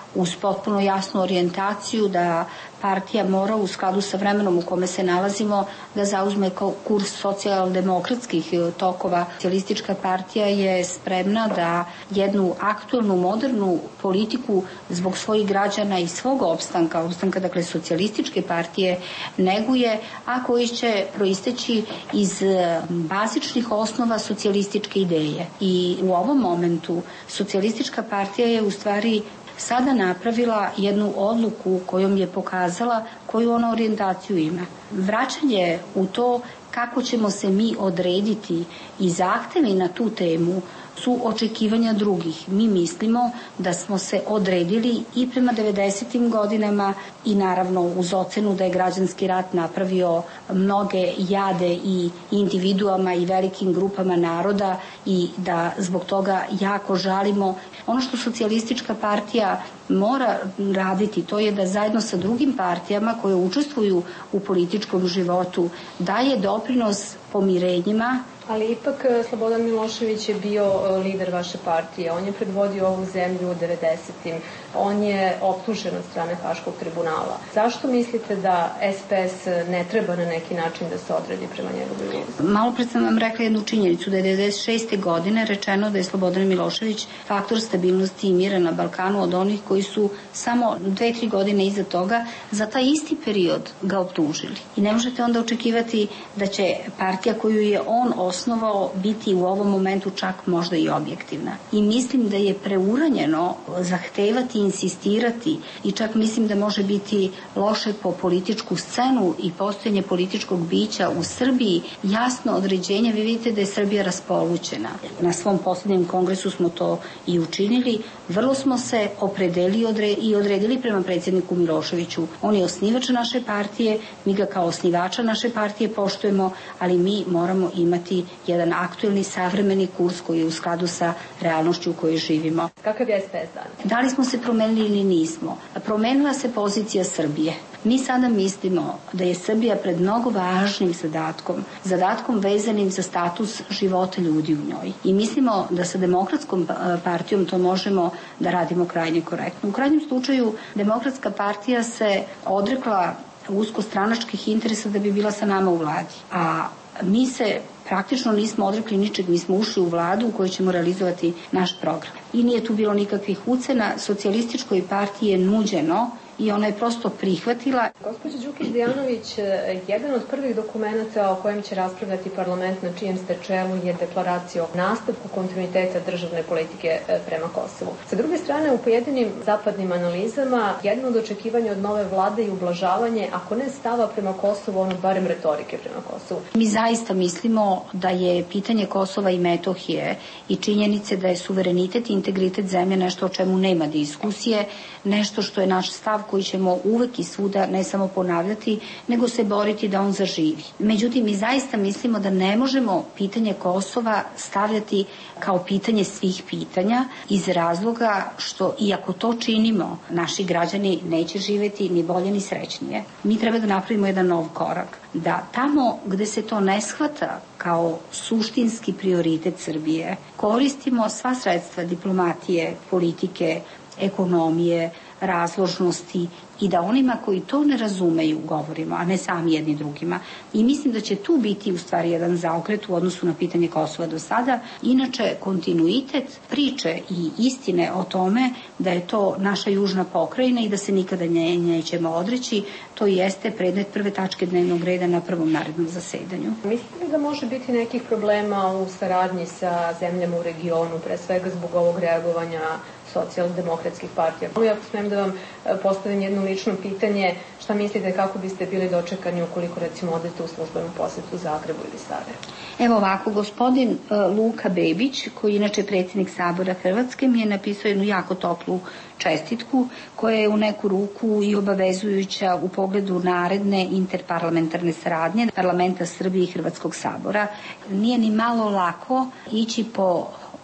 uz potpuno jasnu orijentaciju da partija mora u skladu sa vremenom u kome se nalazimo da zauzme kurs socijaldemokratskih tokova. Socijalistička partija je spremna da jednu aktualnu, modernu politiku zbog svojih građana i svog opstanka, opstanka dakle socijalističke partije neguje, a koji će proisteći iz bazičnih osnova socijalističke ideje. I u ovom momentu socijalistička partija je u stvari sada napravila jednu odluku kojom je pokazala koju ona orijentaciju ima. Vraćanje u to kako ćemo se mi odrediti i zahtevi na tu temu su očekivanja drugih. Mi mislimo da smo se odredili i prema devedesetim godinama i naravno uz ocenu da je građanski rat napravio mnoge jade i individuama i velikim grupama naroda i da zbog toga jako žalimo. Ono što socijalistička partija mora raditi, to je da zajedno sa drugim partijama koje učestvuju u političkom životu daje doprinos pomirenjima. Ali ipak Slobodan Milošević je bio lider vaše partije, on je predvodio ovu zemlju u devedesetim, on je optužen od strane Haškog tribunala. Zašto mislite da S P S ne treba na neki način da se odredi prema njegovoj ulozi? Malo pred sam vam rekla jednu činjenicu, da je devedeset šeste godine rečeno da je Slobodan Milošević faktor stabilnosti i mira na Balkanu od onih koji su samo dve, tri godine iza toga za taj isti period ga optužili. I ne možete onda očekivati da će partija koju je on osnovao biti u ovom momentu čak možda i objektivna. I mislim da je preuranjeno zahtevati, insistirati i čak mislim da može biti loše po političku scenu i postojanje političkog bića u Srbiji jasno određenje. Vi vidite da je Srbija raspolućena. Na svom posljednjem kongresu smo to i učinili. Vrlo smo se opredelili i odredili prema predsjedniku Miloševiću. On je osnivač naše partije, mi ga kao osnivača naše partije poštujemo, ali mi moramo imati jedan aktuelni savremeni kurs koji je u skladu sa realnošću u kojoj živimo. Kakav je S P S danas? Da li smo se promenili ili nismo? Promenila se pozicija Srbije. Mi sada mislimo da je Srbija pred mnogo važnim zadatkom, zadatkom vezanim za status života ljudi u njoj. I mislimo da sa Demokratskom partijom to možemo da radimo krajnje korektno. U krajnjem slučaju Demokratska partija se odrekla uskostranačkih interesa da bi bila sa nama u vladi. A mi se praktično nismo odrekli ničeg, mi smo ušli u vladu u kojoj ćemo realizovati naš program. I nije tu bilo nikakvih ucena, socijalističkoj partiji je nuđeno i ona je prosto prihvatila. Gospođa Đukić-Dejanović, jedan od prvih dokumenata o kojem će raspravljati parlament na čijem ste čelu je deklaracija o nastavku kontinuiteta državne politike prema Kosovu. Sa druge strane, u pojedinim zapadnim analizama, jedno od očekivanja od nove vlade je ublažavanje, ako ne stava prema Kosovu, ono barem retorike prema Kosovu. Mi zaista mislimo da je pitanje Kosova i Metohije i činjenice da je suverenitet i integritet zemlje nešto o čemu nema diskusije, nešto što je naš stav koji ćemo uvek i svuda ne samo ponavljati, nego se boriti da on zaživi. Međutim, mi zaista mislimo da ne možemo pitanje Kosova stavljati kao pitanje svih pitanja iz razloga što, iako to činimo, naši građani neće živeti ni bolje ni srećnije. Mi treba da napravimo jedan nov korak. Da tamo gde se to ne shvata kao suštinski prioritet Srbije, koristimo sva sredstva diplomatije, politike, ekonomije, razložnosti i da onima koji to ne razumeju govorimo, a ne sami jedni drugima. I mislim da će tu biti u stvari jedan zaokret u odnosu na pitanje Kosova do sada. Inače, kontinuitet priče i istine o tome da je to naša južna pokrajina i da se nikada nje nećemo odreći, to jeste predmet prve tačke dnevnog reda na prvom narednom zasedanju. Mislite li da može biti nekih problema u saradnji sa zemljama u regionu, pre svega zbog ovog reagovanja socijaldemokratskih partija? Ja smijem da vam postavim jedno lično pitanje, šta mislite kako biste bili dočekani ukoliko recimo odete u službenu posetu Zagrebu ili Sarajevu? Evo ovako, gospodin Luka Bebić, koji je inače predsjednik Sabora Hrvatske, mi je napisao jednu jako toplu čestitku koja je u neku ruku i obavezujuća u pogledu naredne interparlamentarne saradnje parlamenta Srbije i Hrvatskog sabora. Nije ni malo lako ići po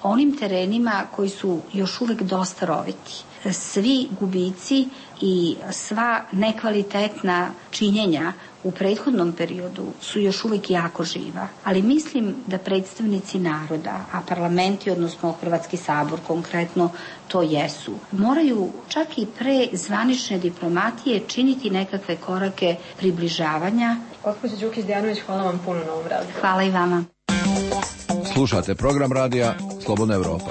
onim terenima koji su još uvek dosta roviti. Svi gubici i sva nekvalitetna činjenja u prethodnom periodu su još uvijek jako živa, ali mislim da predstavnici naroda, a parlamenti, odnosno Hrvatski sabor konkretno, to jesu, moraju čak i pre zvanične diplomatije činiti nekakve korake približavanja. Gospođo Đukić-Dejanović, hvala vam puno na ovom razgovoru. Hvala i vama. Slušate program radija Slobodna Evropa.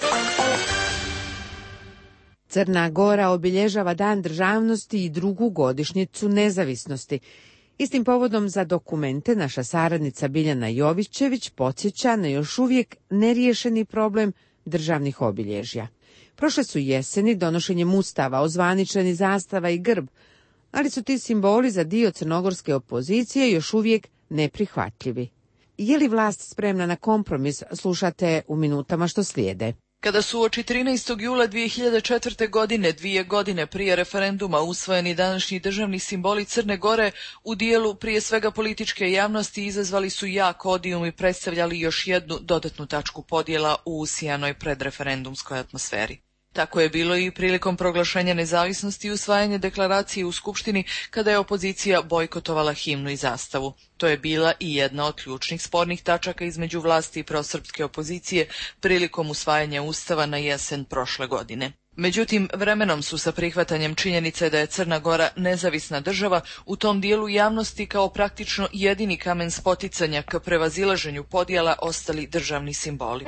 Crna Gora obilježava Dan državnosti i drugu godišnjicu nezavisnosti. Istim povodom za dokumente naša saradnica Biljana Jovićević podsjeća na još uvijek neriješeni problem državnih obilježja. Prošle su jeseni donošenjem ustava ozvaničeni zastava i grb, ali su ti simboli za dio crnogorske opozicije još uvijek neprihvatljivi. Je li vlast spremna na kompromis, slušate u minutama što slijede. Kada su uoči trinaestog jula dvije hiljade četvrte. godine, dvije godine prije referenduma, usvojeni današnji državni simboli Crne Gore, u dijelu prije svega političke javnosti izazvali su jak odijum i predstavljali još jednu dodatnu tačku podjela u usijanoj predreferendumskoj atmosferi. Tako je bilo i prilikom proglašenja nezavisnosti i usvajanja deklaracije u Skupštini kada je opozicija bojkotovala himnu i zastavu. To je bila i jedna od ključnih spornih tačaka između vlasti i prosrpske opozicije prilikom usvajanja Ustava na jesen prošle godine. Međutim, vremenom su sa prihvatanjem činjenice da je Crna Gora nezavisna država u tom dijelu javnosti kao praktično jedini kamen spoticanja ka prevazilaženju podjela ostali državni simboli.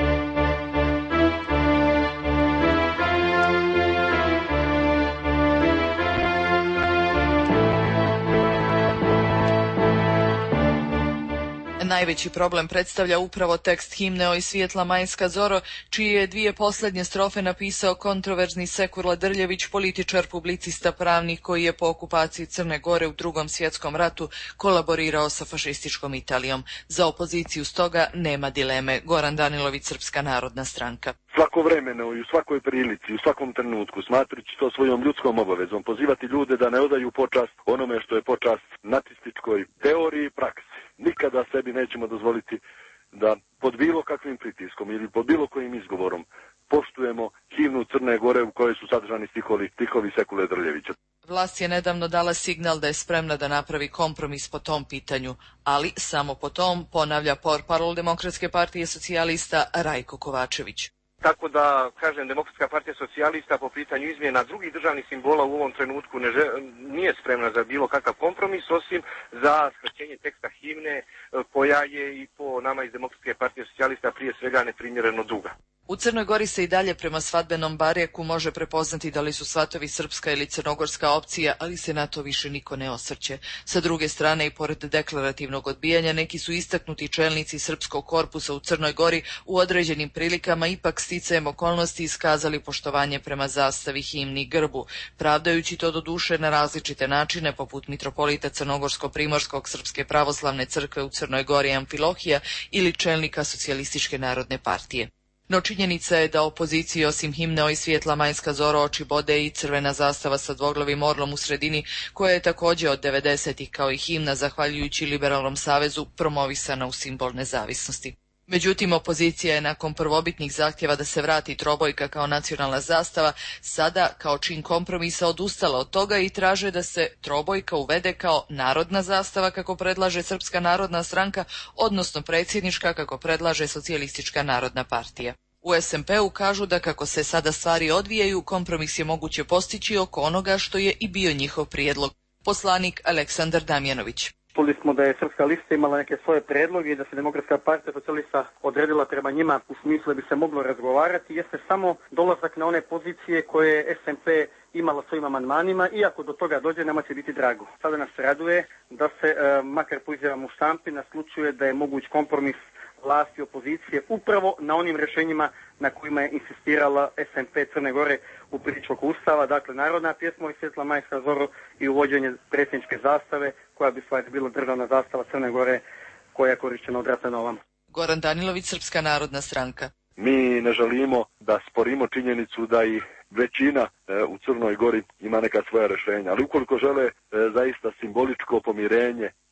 Najveći problem predstavlja upravo tekst himne Oj svijetla majska zoro, čije je dvije posljednje strofe napisao kontroverzni Sekula Drljević, političar, publicista, pravnik koji je po okupaciji Crne Gore u Drugom svjetskom ratu kolaborirao sa fašističkom Italijom. Za opoziciju stoga nema dileme. Goran Danilović, Srpska narodna stranka. Svakovremeno i u svakoj prilici, u svakom trenutku, smatrajući to svojom ljudskom obavezom, pozivati ljude da ne odaju počast onome što je počast nacističkoj teoriji i praksi. Nikada sebi nećemo dozvoliti da pod bilo kakvim pritiskom ili pod bilo kojim izgovorom poštujemo himnu Crne Gore u kojoj su sadržani stihovi, stihovi Sekule Drljevića. Vlast je nedavno dala signal da je spremna da napravi kompromis po tom pitanju, ali samo po tom, ponavlja portparol Demokratske partije socijalista Rajko Kovačević. Tako da, kažem, Demokratska partija socijalista po pitanju izmjena drugih državnih simbola u ovom trenutku ne žel, nije spremna za bilo kakav kompromis, osim za skraćenje teksta himne, koja je i po nama iz Demokratske partije socijalista prije svega neprimjereno duga. U Crnoj Gori se i dalje prema svadbenom barjaku može prepoznati da li su svatovi srpska ili crnogorska opcija, ali se na to više niko ne osvrće. Sa druge strane, i pored deklarativnog odbijanja, neki su istaknuti čelnici srpskog korpusa u Crnoj Gori u određenim prilikama ipak sticajem okolnosti iskazali poštovanje prema zastavi, himni i grbu, pravdajući to doduše na različite načine, poput mitropolita Crnogorsko-Primorskog Srpske pravoslavne crkve u Crnoj Gori Amfilohija ili čelnika Socijalističke narodne partije. No činjenica je da opoziciji osim himne Oj svijetla majska zoro oči bode i crvena zastava sa dvoglavim orlom u sredini, koja je također od devedesetih kao i himna, zahvaljujući Liberalnom savezu, promovisana u simbol nezavisnosti. Međutim, opozicija je nakon prvobitnih zahtjeva da se vrati trobojka kao nacionalna zastava sada kao čin kompromisa odustala od toga i traže da se trobojka uvede kao narodna zastava kako predlaže Srpska narodna stranka, odnosno predsjednička kako predlaže Socijalistička narodna partija. U es em pe u kažu da kako se sada stvari odvijaju, kompromis je moguće postići oko onoga što je i bio njihov prijedlog. Poslanik Aleksandar Damjanović. Čuli smo da je Srpska lista imala neke svoje predloge i da se Demokratska partija socijalista odredila prema njima u smislu da bi se moglo razgovarati, jeste samo dolazak na one pozicije koje je es em pe imala svojim amandmanima, i ako do toga dođe nama će biti drago. Sada nas raduje da se, e, makar po izjavama u štampi, naslučuje da je moguć kompromis vlasti i opozicije upravo na onim rješenjima na kojima je insistirala es em pe Crne Gore u priču oko Ustava, dakle narodna pjesma Oj svjetla majska zoro i uvođenje predsjedničke zastave, koja bi stvari bila državna zastava Crne Gore koja je korištena od rata na ovamo. Goran Danilović, Srpska narodna stranka. Mi ne želimo da sporimo činjenicu da i većina e, u Crnoj Gori ima neka svoja rješenja, ali ukoliko žele e, zaista simboličko pomirenje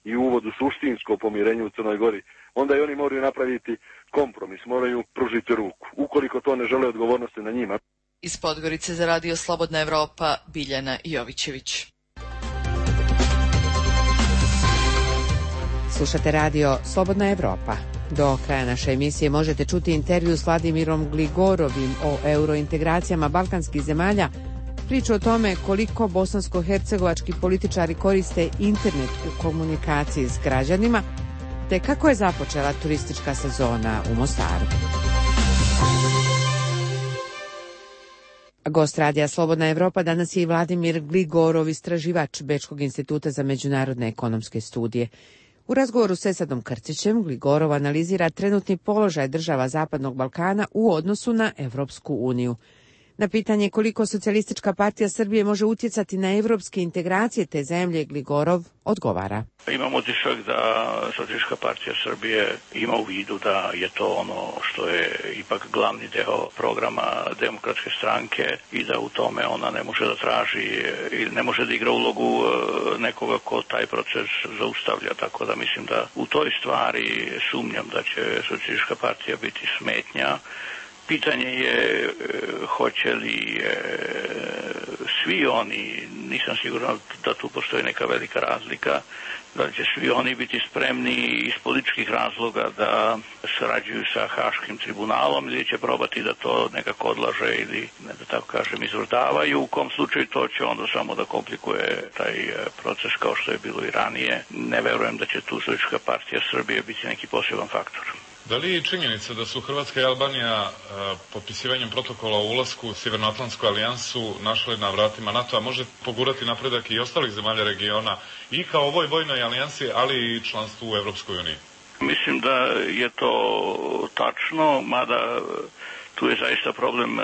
i uvod u suštinsko pomirenje u Crnoj Gori, onda i oni moraju napraviti kompromis, moraju pružiti ruku. Ukoliko to ne žele, odgovornosti na njima. Iz Podgorice za Radio Slobodna Evropa, Biljana Jovićević. Slušate Radio Slobodna Evropa. Do kraja naše emisije možete čuti intervju s Vladimirom Gligorovim o eurointegracijama balkanskih zemalja, priču o tome koliko bosansko-hercegovački političari koriste internet u komunikaciji s građanima, te kako je započela turistička sezona u Mostaru. Gost Radija Slobodna Evropa danas je i Vladimir Gligorov, istraživač Bečkog instituta za međunarodne ekonomske studije. U razgovoru s Esadom Krcićem Gligorov analizira trenutni položaj država Zapadnog Balkana u odnosu na Evropsku uniju. Na pitanje koliko Socijalistička partija Srbije može utjecati na evropske integracije te zemlje, Gligorov odgovara. Imam utisak da Socijalistička partija Srbije ima u vidu da je to ono što je ipak glavni deo programa Demokratske stranke i da u tome ona ne može da traži ili ne može da igra ulogu nekoga ko taj proces zaustavlja. Tako da mislim da u toj stvari sumnjam da će Socijalistička partija biti smetnja. Pitanje je hoće li e, svi oni, nisam siguran da tu postoji neka velika razlika, da će svi oni biti spremni iz političkih razloga da sarađuju sa Haškim tribunalom ili će probati da to nekako odlaže ili, ne da tako kažem, izvrdavaju. U kom slučaju to će onda samo da komplikuje taj proces kao što je bilo i ranije. Ne verujem da će tu Socijalistička partija Srbije biti neki poseban faktor. Da li je činjenica da su Hrvatska i Albanija potpisivanjem protokola o ulasku u Sjevernoatlantsku alijansu našli na vratima NATO-a može pogurati napredak i ostalih zemalja regiona i kao ovoj vojnoj alijansi, ali i članstvu u Evropskoj uniji? Mislim da je to tačno, mada tu je zaista problem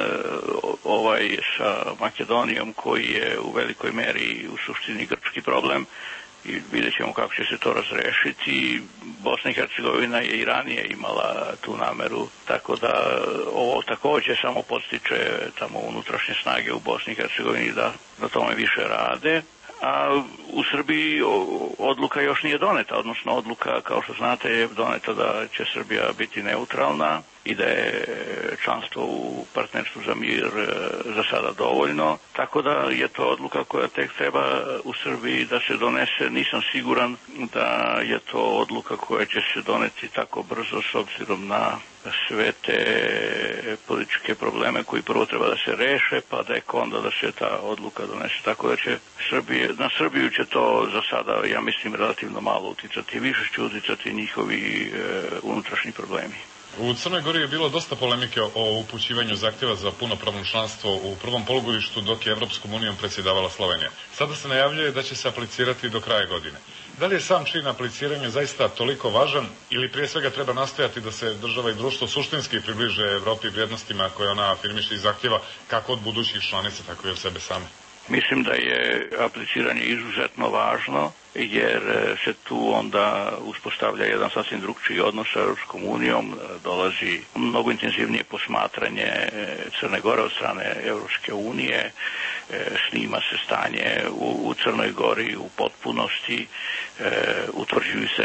ovaj sa Makedonijom koji je u velikoj meri u suštini grčki problem. I vidjet ćemo kako će se to razrešiti. Bosna i Hercegovina je i ranije imala tu nameru, tako da ovo također samo podstiče tamo unutrašnje snage u Bosni i Hercegovini da na tome više rade. A u Srbiji odluka još nije doneta, odnosno odluka, kao što znate, je doneta da će Srbija biti neutralna i da je članstvo u partnerstvu za mir za sada dovoljno. Tako da je to odluka koja tek treba u Srbiji da se donese. Nisam siguran da je to odluka koja će se doneti tako brzo s obzirom na sve te političke probleme koji prvo treba da se reše, pa da je onda da se ta odluka donese. Tako da će Srbije, na Srbiju će to za sada, ja mislim, relativno malo uticati. Više će uticati njihovi e, unutrašnji problemi. U Crnoj Gori je bilo dosta polemike o upućivanju zahtjeva za punopravno članstvo u prvom polugodištu dok je Evropskom unijom predsjedavala Slovenija. Sada se najavljuje da će se aplicirati do kraja godine. Da li je sam čin apliciranja zaista toliko važan ili prije svega treba nastojati da se država i društvo suštinski približe Evropi i vrijednostima koje ona afirmiše i zahtjeva kako od budućih članica, tako i od sebe same? Mislim da je apliciranje izuzetno važno jer se tu onda uspostavlja jedan sasvim drugčiji odnos sa Europskom unijom, dolazi mnogo intenzivnije posmatranje Crne Gore od strane Europske unije, snima se stanje u, u Crnoj Gori u potpunosti, utvrđuju se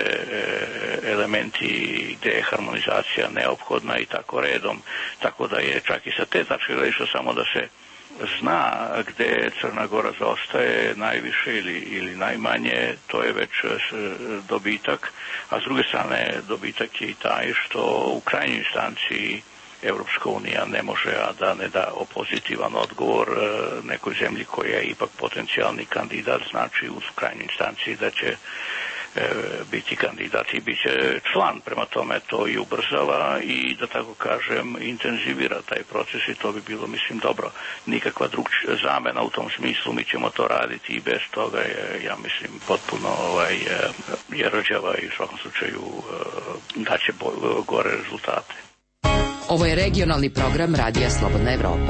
elementi gdje je harmonizacija neophodna i tako redom, tako da je čak i sa te tačke gledišta samo da se zna gdje Crna Gora zaostaje najviše ili, ili najmanje, to je već dobitak, a s druge strane dobitak je i taj što u krajnjoj instanci Evropska unija ne može a da ne da pozitivan odgovor nekoj zemlji koja je ipak potencijalni kandidat, znači u krajnjoj instanci da će biti kandidat i bit će član, prema tome to i ubrzava i da tako kažem intenzivira taj proces i to bi bilo mislim dobro. Nikakva drugčija zamena u tom smislu, mi ćemo to raditi i bez toga je, ja mislim, potpuno ovaj, jerođava i u svakom slučaju daće gore rezultate. Ovo je regionalni program Radija Slobodna Evropa.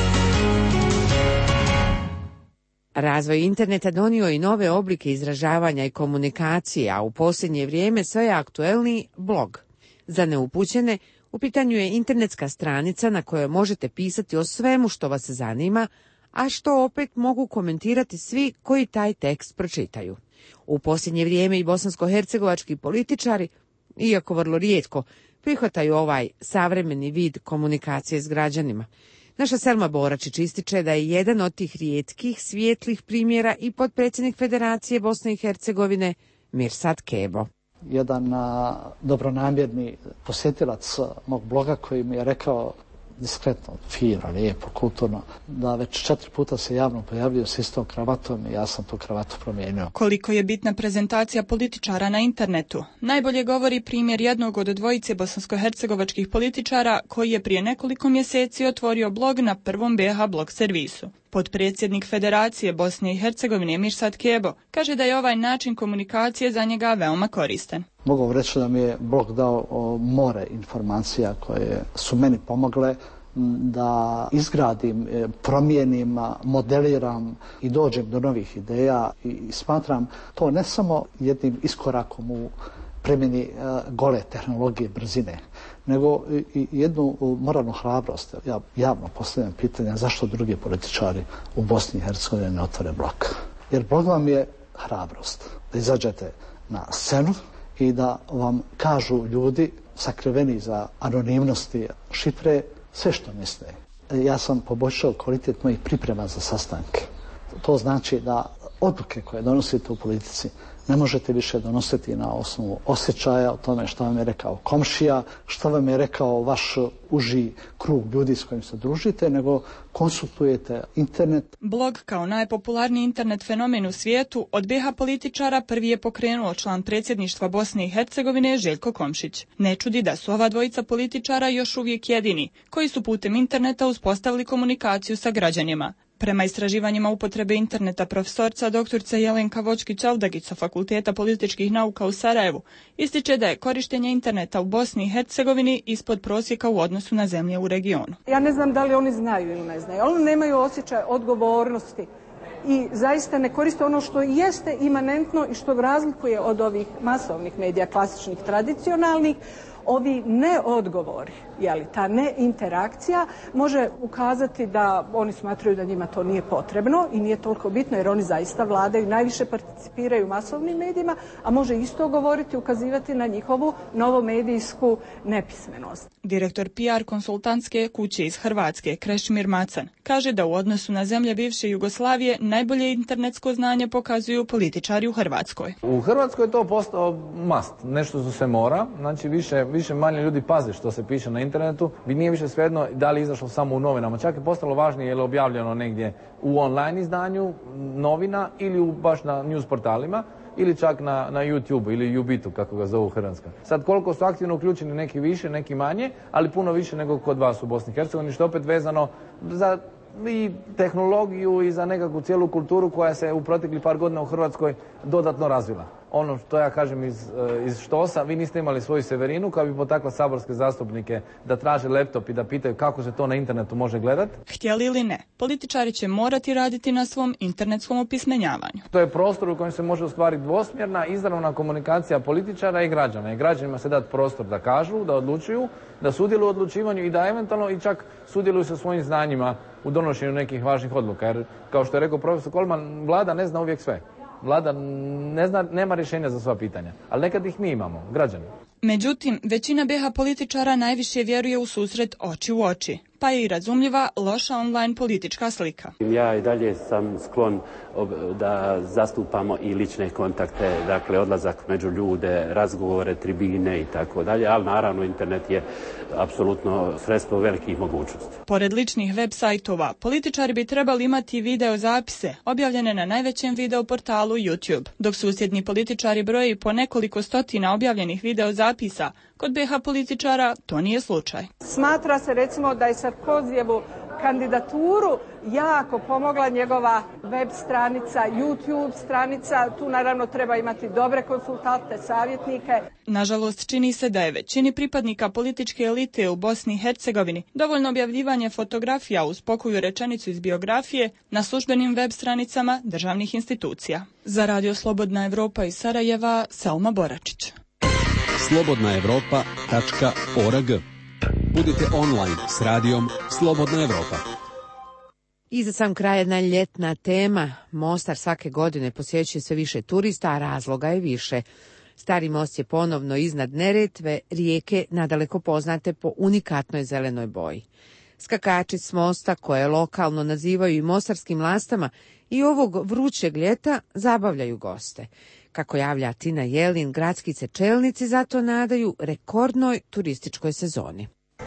Razvoj interneta donio i nove oblike izražavanja i komunikacije, a u posljednje vrijeme sve je aktuelniji blog. Za neupućene, u pitanju je internetska stranica na kojoj možete pisati o svemu što vas zanima, a što opet mogu komentirati svi koji taj tekst pročitaju. U posljednje vrijeme i bosansko-hercegovački političari, iako vrlo rijetko, prihvataju ovaj savremeni vid komunikacije s građanima. Naša Selma Boračić ističe da je jedan od tih rijetkih svijetlih primjera i potpredsjednik Federacije Bosne i Hercegovine Mirsad Kebo. Jedan a, dobronamjerni posjetilac mog bloga koji mi je rekao diskretno, fino, lijepo, kulturno, da već četiri puta se javno pojavio s istom kravatom i ja sam tu kravatu promijenio. Koliko je bitna prezentacija političara na internetu, najbolje govori primjer jednog od dvojice bosansko-hercegovačkih političara koji je prije nekoliko mjeseci otvorio blog na prvom B H blog servisu. Potpredsjednik Federacije Bosne i Hercegovine Mirsad Kebo kaže da je ovaj način komunikacije za njega veoma koristan. Mogu reći da mi je blog dao o, more informacija koje su meni pomogle da izgradim, promijenim, modeliram i dođem do novih ideja i smatram to ne samo jednim iskorakom u primjeni gole tehnologije brzine, nego i jednu moralnu hrabrost. Ja javno postavljam pitanje zašto drugi političari u Bosni i Hercegovini ne otvore blog. Jer blog vam je hrabrost da izađete na scenu i da vam kažu ljudi sakriveni za anonimnosti, šifre, sve što misle. Ja sam poboljšao kvalitet mojih priprema za sastanke. To znači da odluke koje donosite u politici ne možete više donositi na osnovu osjećaja o tome što vam je rekao komšija, što vam je rekao vaš uži krug ljudi s kojim se družite, nego konsultujete internet. Blog kao najpopularniji internet fenomen u svijetu od B H političara prvi je pokrenuo član predsjedništva Bosne i Hercegovine Željko Komšić. Ne čudi da su ova dvojica političara još uvijek jedini koji su putem interneta uspostavili komunikaciju sa građanima. Prema istraživanjima upotrebe interneta profesorca doktorica Jelenka Vočkić-Aldagić sa Fakulteta političkih nauka u Sarajevu ističe da je korištenje interneta u Bosni i Hercegovini ispod prosjeka u odnosu na zemlje u regionu. Ja ne znam da li oni znaju ili ne znaju. Oni nemaju osjećaj odgovornosti i zaista ne koriste ono što jeste imanentno i što razlikuje od ovih masovnih medija, klasičnih, tradicionalnih. Ovi neodgovori, jeli, ta neinterakcija može ukazati da oni smatraju da njima to nije potrebno i nije toliko bitno jer oni zaista vladaju, najviše participiraju u masovnim medijima, a može isto govoriti, ukazivati na njihovu novomedijsku nepismenost. Direktor P R konsultantske kuće iz Hrvatske, Krešimir Macan, kaže da u odnosu na zemlje bivše Jugoslavije najbolje internetsko znanje pokazuju političari u Hrvatskoj. U Hrvatskoj je to postao must, nešto što se mora, znači više više manje ljudi paze što se piše na internetu, bi nije više svejedno da li je izašlo samo u novinama, čak je postalo važnije je li objavljeno negdje u online izdanju novina ili u, baš na news portalima ili čak na, na YouTube ili Ubitu, kako ga zovu Hrvatska. Sad koliko su aktivno uključeni, neki više, neki manje, ali puno više nego kod vas u Bosni i Hercegovini, što opet vezano za i tehnologiju i za nekakvu cijelu kulturu koja se u proteklih par godina u Hrvatskoj dodatno razvila. Ono što ja kažem iz, iz štosa, vi niste imali svoju Severinu koja bi potakla saborske zastupnike da traže laptop i da pitaju kako se to na internetu može gledati. Htjeli ili ne, političari će morati raditi na svom internetskom opismenjavanju. To je prostor u kojem se može ostvariti dvosmjerna, izravna komunikacija političara i građana. I građanima se dati prostor da kažu, da odlučuju, da sudjeluju u odlučivanju i da eventualno i čak sudjeluju sa svojim znanjima u donošenju nekih važnih odluka. Jer, kao što je rekao profesor Kolman, vlada ne zna uvijek sve. Vlada ne zna, nema rješenja za sva pitanja, ali nekad ih mi imamo, građani. Međutim, većina B H političara najviše vjeruje u susret oči u oči, pa je i razumljiva loša online politička slika. Ja i dalje sam sklon da zastupamo i lične kontakte, dakle odlazak među ljude, razgovore, tribine i tako dalje, ali naravno internet je apsolutno sredstvo velikih mogućnosti. Pored ličnih web sajtova, političari bi trebali imati video zapise objavljene na najvećem video portalu YouTube, dok susjedni političari broje i po nekoliko stotina objavljenih video zapisa. Kod B H političara to nije slučaj. Smatra se recimo da je Sarkozijevu kandidaturu jako pomogla njegova web stranica, YouTube stranica. Tu naravno treba imati dobre konsultante, savjetnike. Nažalost, čini se da je većini pripadnika političke elite u Bosni i Hercegovini dovoljno objavljivanje fotografija uz pokoju rečenicu iz biografije na službenim web stranicama državnih institucija. Za Radio Slobodna Evropa iz Sarajeva, Selma Boračić. slobodna evropa tačka org. Budite online s radijom Slobodna Evropa. I za sam kraj jedna ljetna tema. Mostar svake godine posjećuje sve više turista, a razloga je više. Stari most je ponovno iznad Neretve, rijeke nadaleko poznate po unikatnoj zelenoj boji. Skakači s mosta, koje lokalno nazivaju i mostarskim lastama, i ovog vrućeg ljeta zabavljaju goste. Kako javlja Tina Jelin, gradski se čelnici zato nadaju rekordnoj turističkoj sezoni.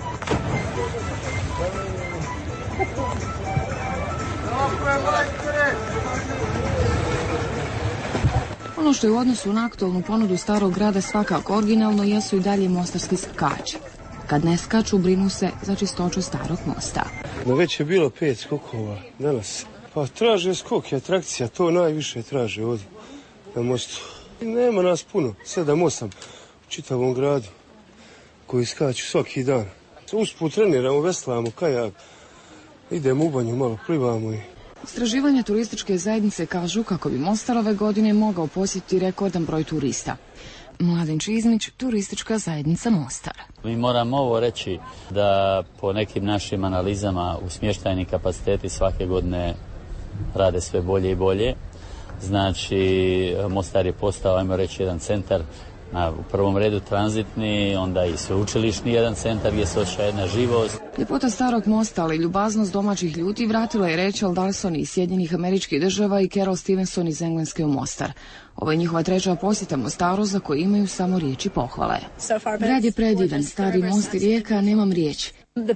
Ono što je u odnosu na aktualnu ponudu starog grada svakako originalno jesu i dalje mostarski skakači. Kad ne skaču, brinu se za čistoću starog mosta. No već je bilo pet skokova danas. Pa traže skok i atrakcija, to najviše traže ovdje na mostu. Nema nas puno, sedam, osam u čitavom gradu koji skaču svaki dan. Usput treniramo, veslamo, kajak, idemo u banju, malo plivamo i... Istraživanja turističke zajednice kažu kako bi Mostar ove godine mogao posjetiti rekordan broj turista. Mladen Čizmić, turistička zajednica Mostar. Mi moramo ovo reći da po nekim našim analizama u smještajni kapaciteti svake godine rade sve bolje i bolje. Znači, Mostar je postao, ajmo reći, jedan centar, na, u prvom redu tranzitni, onda i sveučilišni jedan centar gdje se osjeća jedna živost. Ljepota starog mosta, ali ljubaznost domaćih ljudi vratila je Rachel Dawson iz Sjedinjenih Američkih Država i Carol Stevenson iz Engleske u Mostar. Ovo je njihova treća posjeta Mostaru za koje imaju samo riječi pohvale. Grad je predivan, stari most i rijeka, nemam riječi.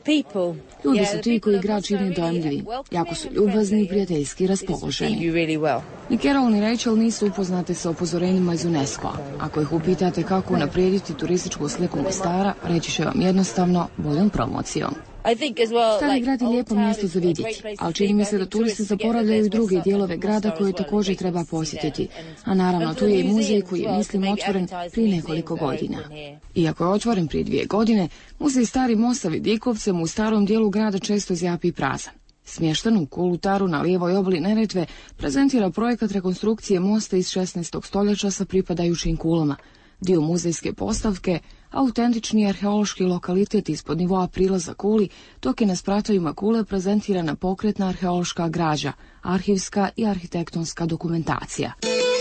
Ljudi su ti koji grad čine dojmljivi. Jako su ljubazni i prijateljski raspoloženi. Ni Carol ni Rachel nisu upoznate sa upozorenjima iz UNESCO-a. Ako ih upitate kako unaprijediti turističku sliku Mostara, reći će vam jednostavno boljom promocijom. Stari grad je lijepo mjesto za vidjeti, ali čini mi se da turisti zaboravljaju i druge dijelove grada koje također treba posjetiti. A naravno tu je i muzej koji je, mislim, otvoren prije nekoliko godina. Iako je otvoren prije dvije godine, muzej Stari Mosta Vidikovcem u starom dijelu grada često zjapi prazan. Smješten u Kolutaru na lijevoj obali Neretve prezentira projekat rekonstrukcije mosta iz šesnaestog stoljeća sa pripadajućim kulama. Dio muzejske postavke, autentični arheološki lokalitet ispod nivoa prilaza kuli, dok je na spratovima kule prezentirana pokretna arheološka građa, arhivska i arhitektonska dokumentacija.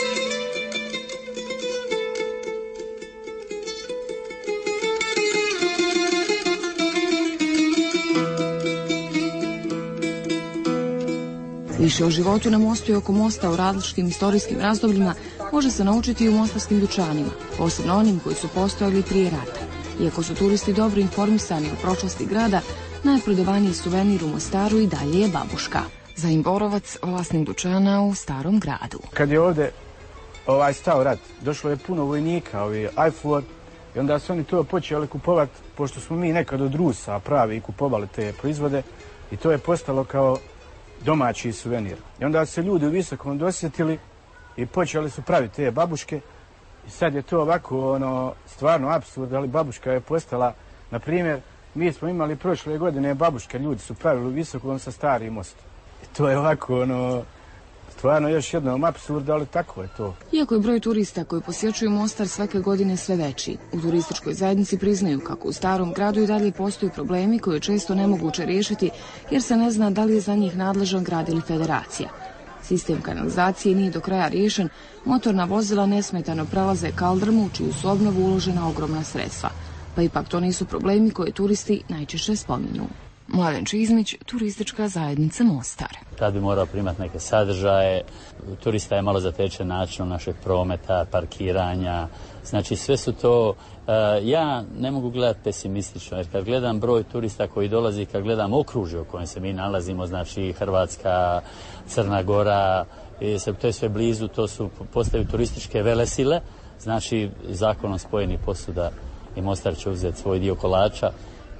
Više o životu na mostu i oko mosta u različitim istorijskim razdobljima može se naučiti i u mostarskim dućanima, posebno onim koji su postojali prije rata. Iako su turisti dobro informisani o prošlosti grada, najprodavaniji suvenir u Mostaru i dalje je babuška. Zaim Borovac, vlasnik dućana u Starom gradu. Kad je ovdje ovaj stao rat, došlo je puno vojnika, ovi Ajfor, i onda su oni to počeli kupovati, pošto smo mi nekad od Rusa pravi i kupovali te proizvode, i to je postalo kao domaći suvenir. I onda se ljudi u Visokom dosjetili i počeli su praviti te babuške. I sad je to ovako, ono, stvarno apsurd, ali babuška je postala, na primjer, mi smo imali prošle godine babuške, ljudi su pravili u Visokom sa Starim mostom. I to je ovako, ono, stvarno još jednom apsurd, ali tako je to. Iako je broj turista koji posjećuju Mostar svake godine sve veći, u turističkoj zajednici priznaju kako u Starom gradu i dalje postoje problemi koje je često nemoguće riješiti jer se ne zna da li je za njih nadležan grad ili federacija. Sistem kanalizacije nije do kraja riješen, motorna vozila nesmetano prelaze kaldrmu u čiju su obnovu uložena ogromna sredstva. Pa ipak to nisu problemi koje turisti najčešće spominju. Mladen Čizmić, turistička zajednica Mostar. Grad bi morao primati neke sadržaje, turista je malo zatečen načinom našeg prometa, parkiranja, znači sve su to, uh, ja ne mogu gledati pesimistično, jer kad gledam broj turista koji dolazi, kad gledam okružje u kojem se mi nalazimo, znači Hrvatska, Crna Gora, to je sve blizu, to su postaju turističke velesile, znači zakonom spojenih posuda i Mostar će uzeti svoj dio kolača.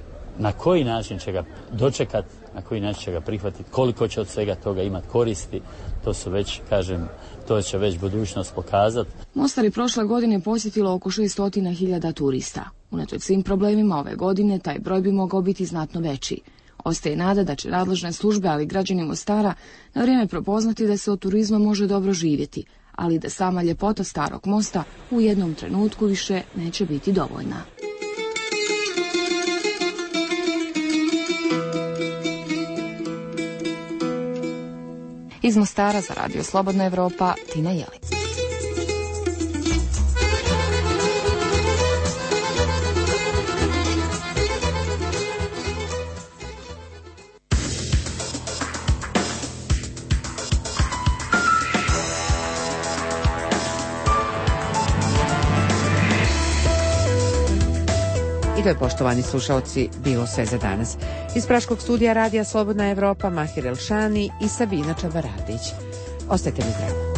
Na koji način će ga dočekati, na koji način će ga prihvatiti, koliko će od svega toga imati koristi, to su već, kažem, to će već budućnost pokazati. Mostar je prošle godine posjetilo oko šesto hiljada turista. Unatoč svim problemima ove godine taj broj bi mogao biti znatno veći. Ostaje nada da će nadležne službe, ali građani Mostara, na vrijeme prepoznati da se od turizma može dobro živjeti, ali da sama ljepota Starog mosta u jednom trenutku više neće biti dovoljna. Iz Mostara za Radio Slobodna Evropa, Tina Jelić. I to je, poštovani slušaoci, bilo sve za danas. Iz Praškog studija Radija Slobodna Evropa, Mahir Elšani i Sabina Čabaradić. Ostajte mi zdravo.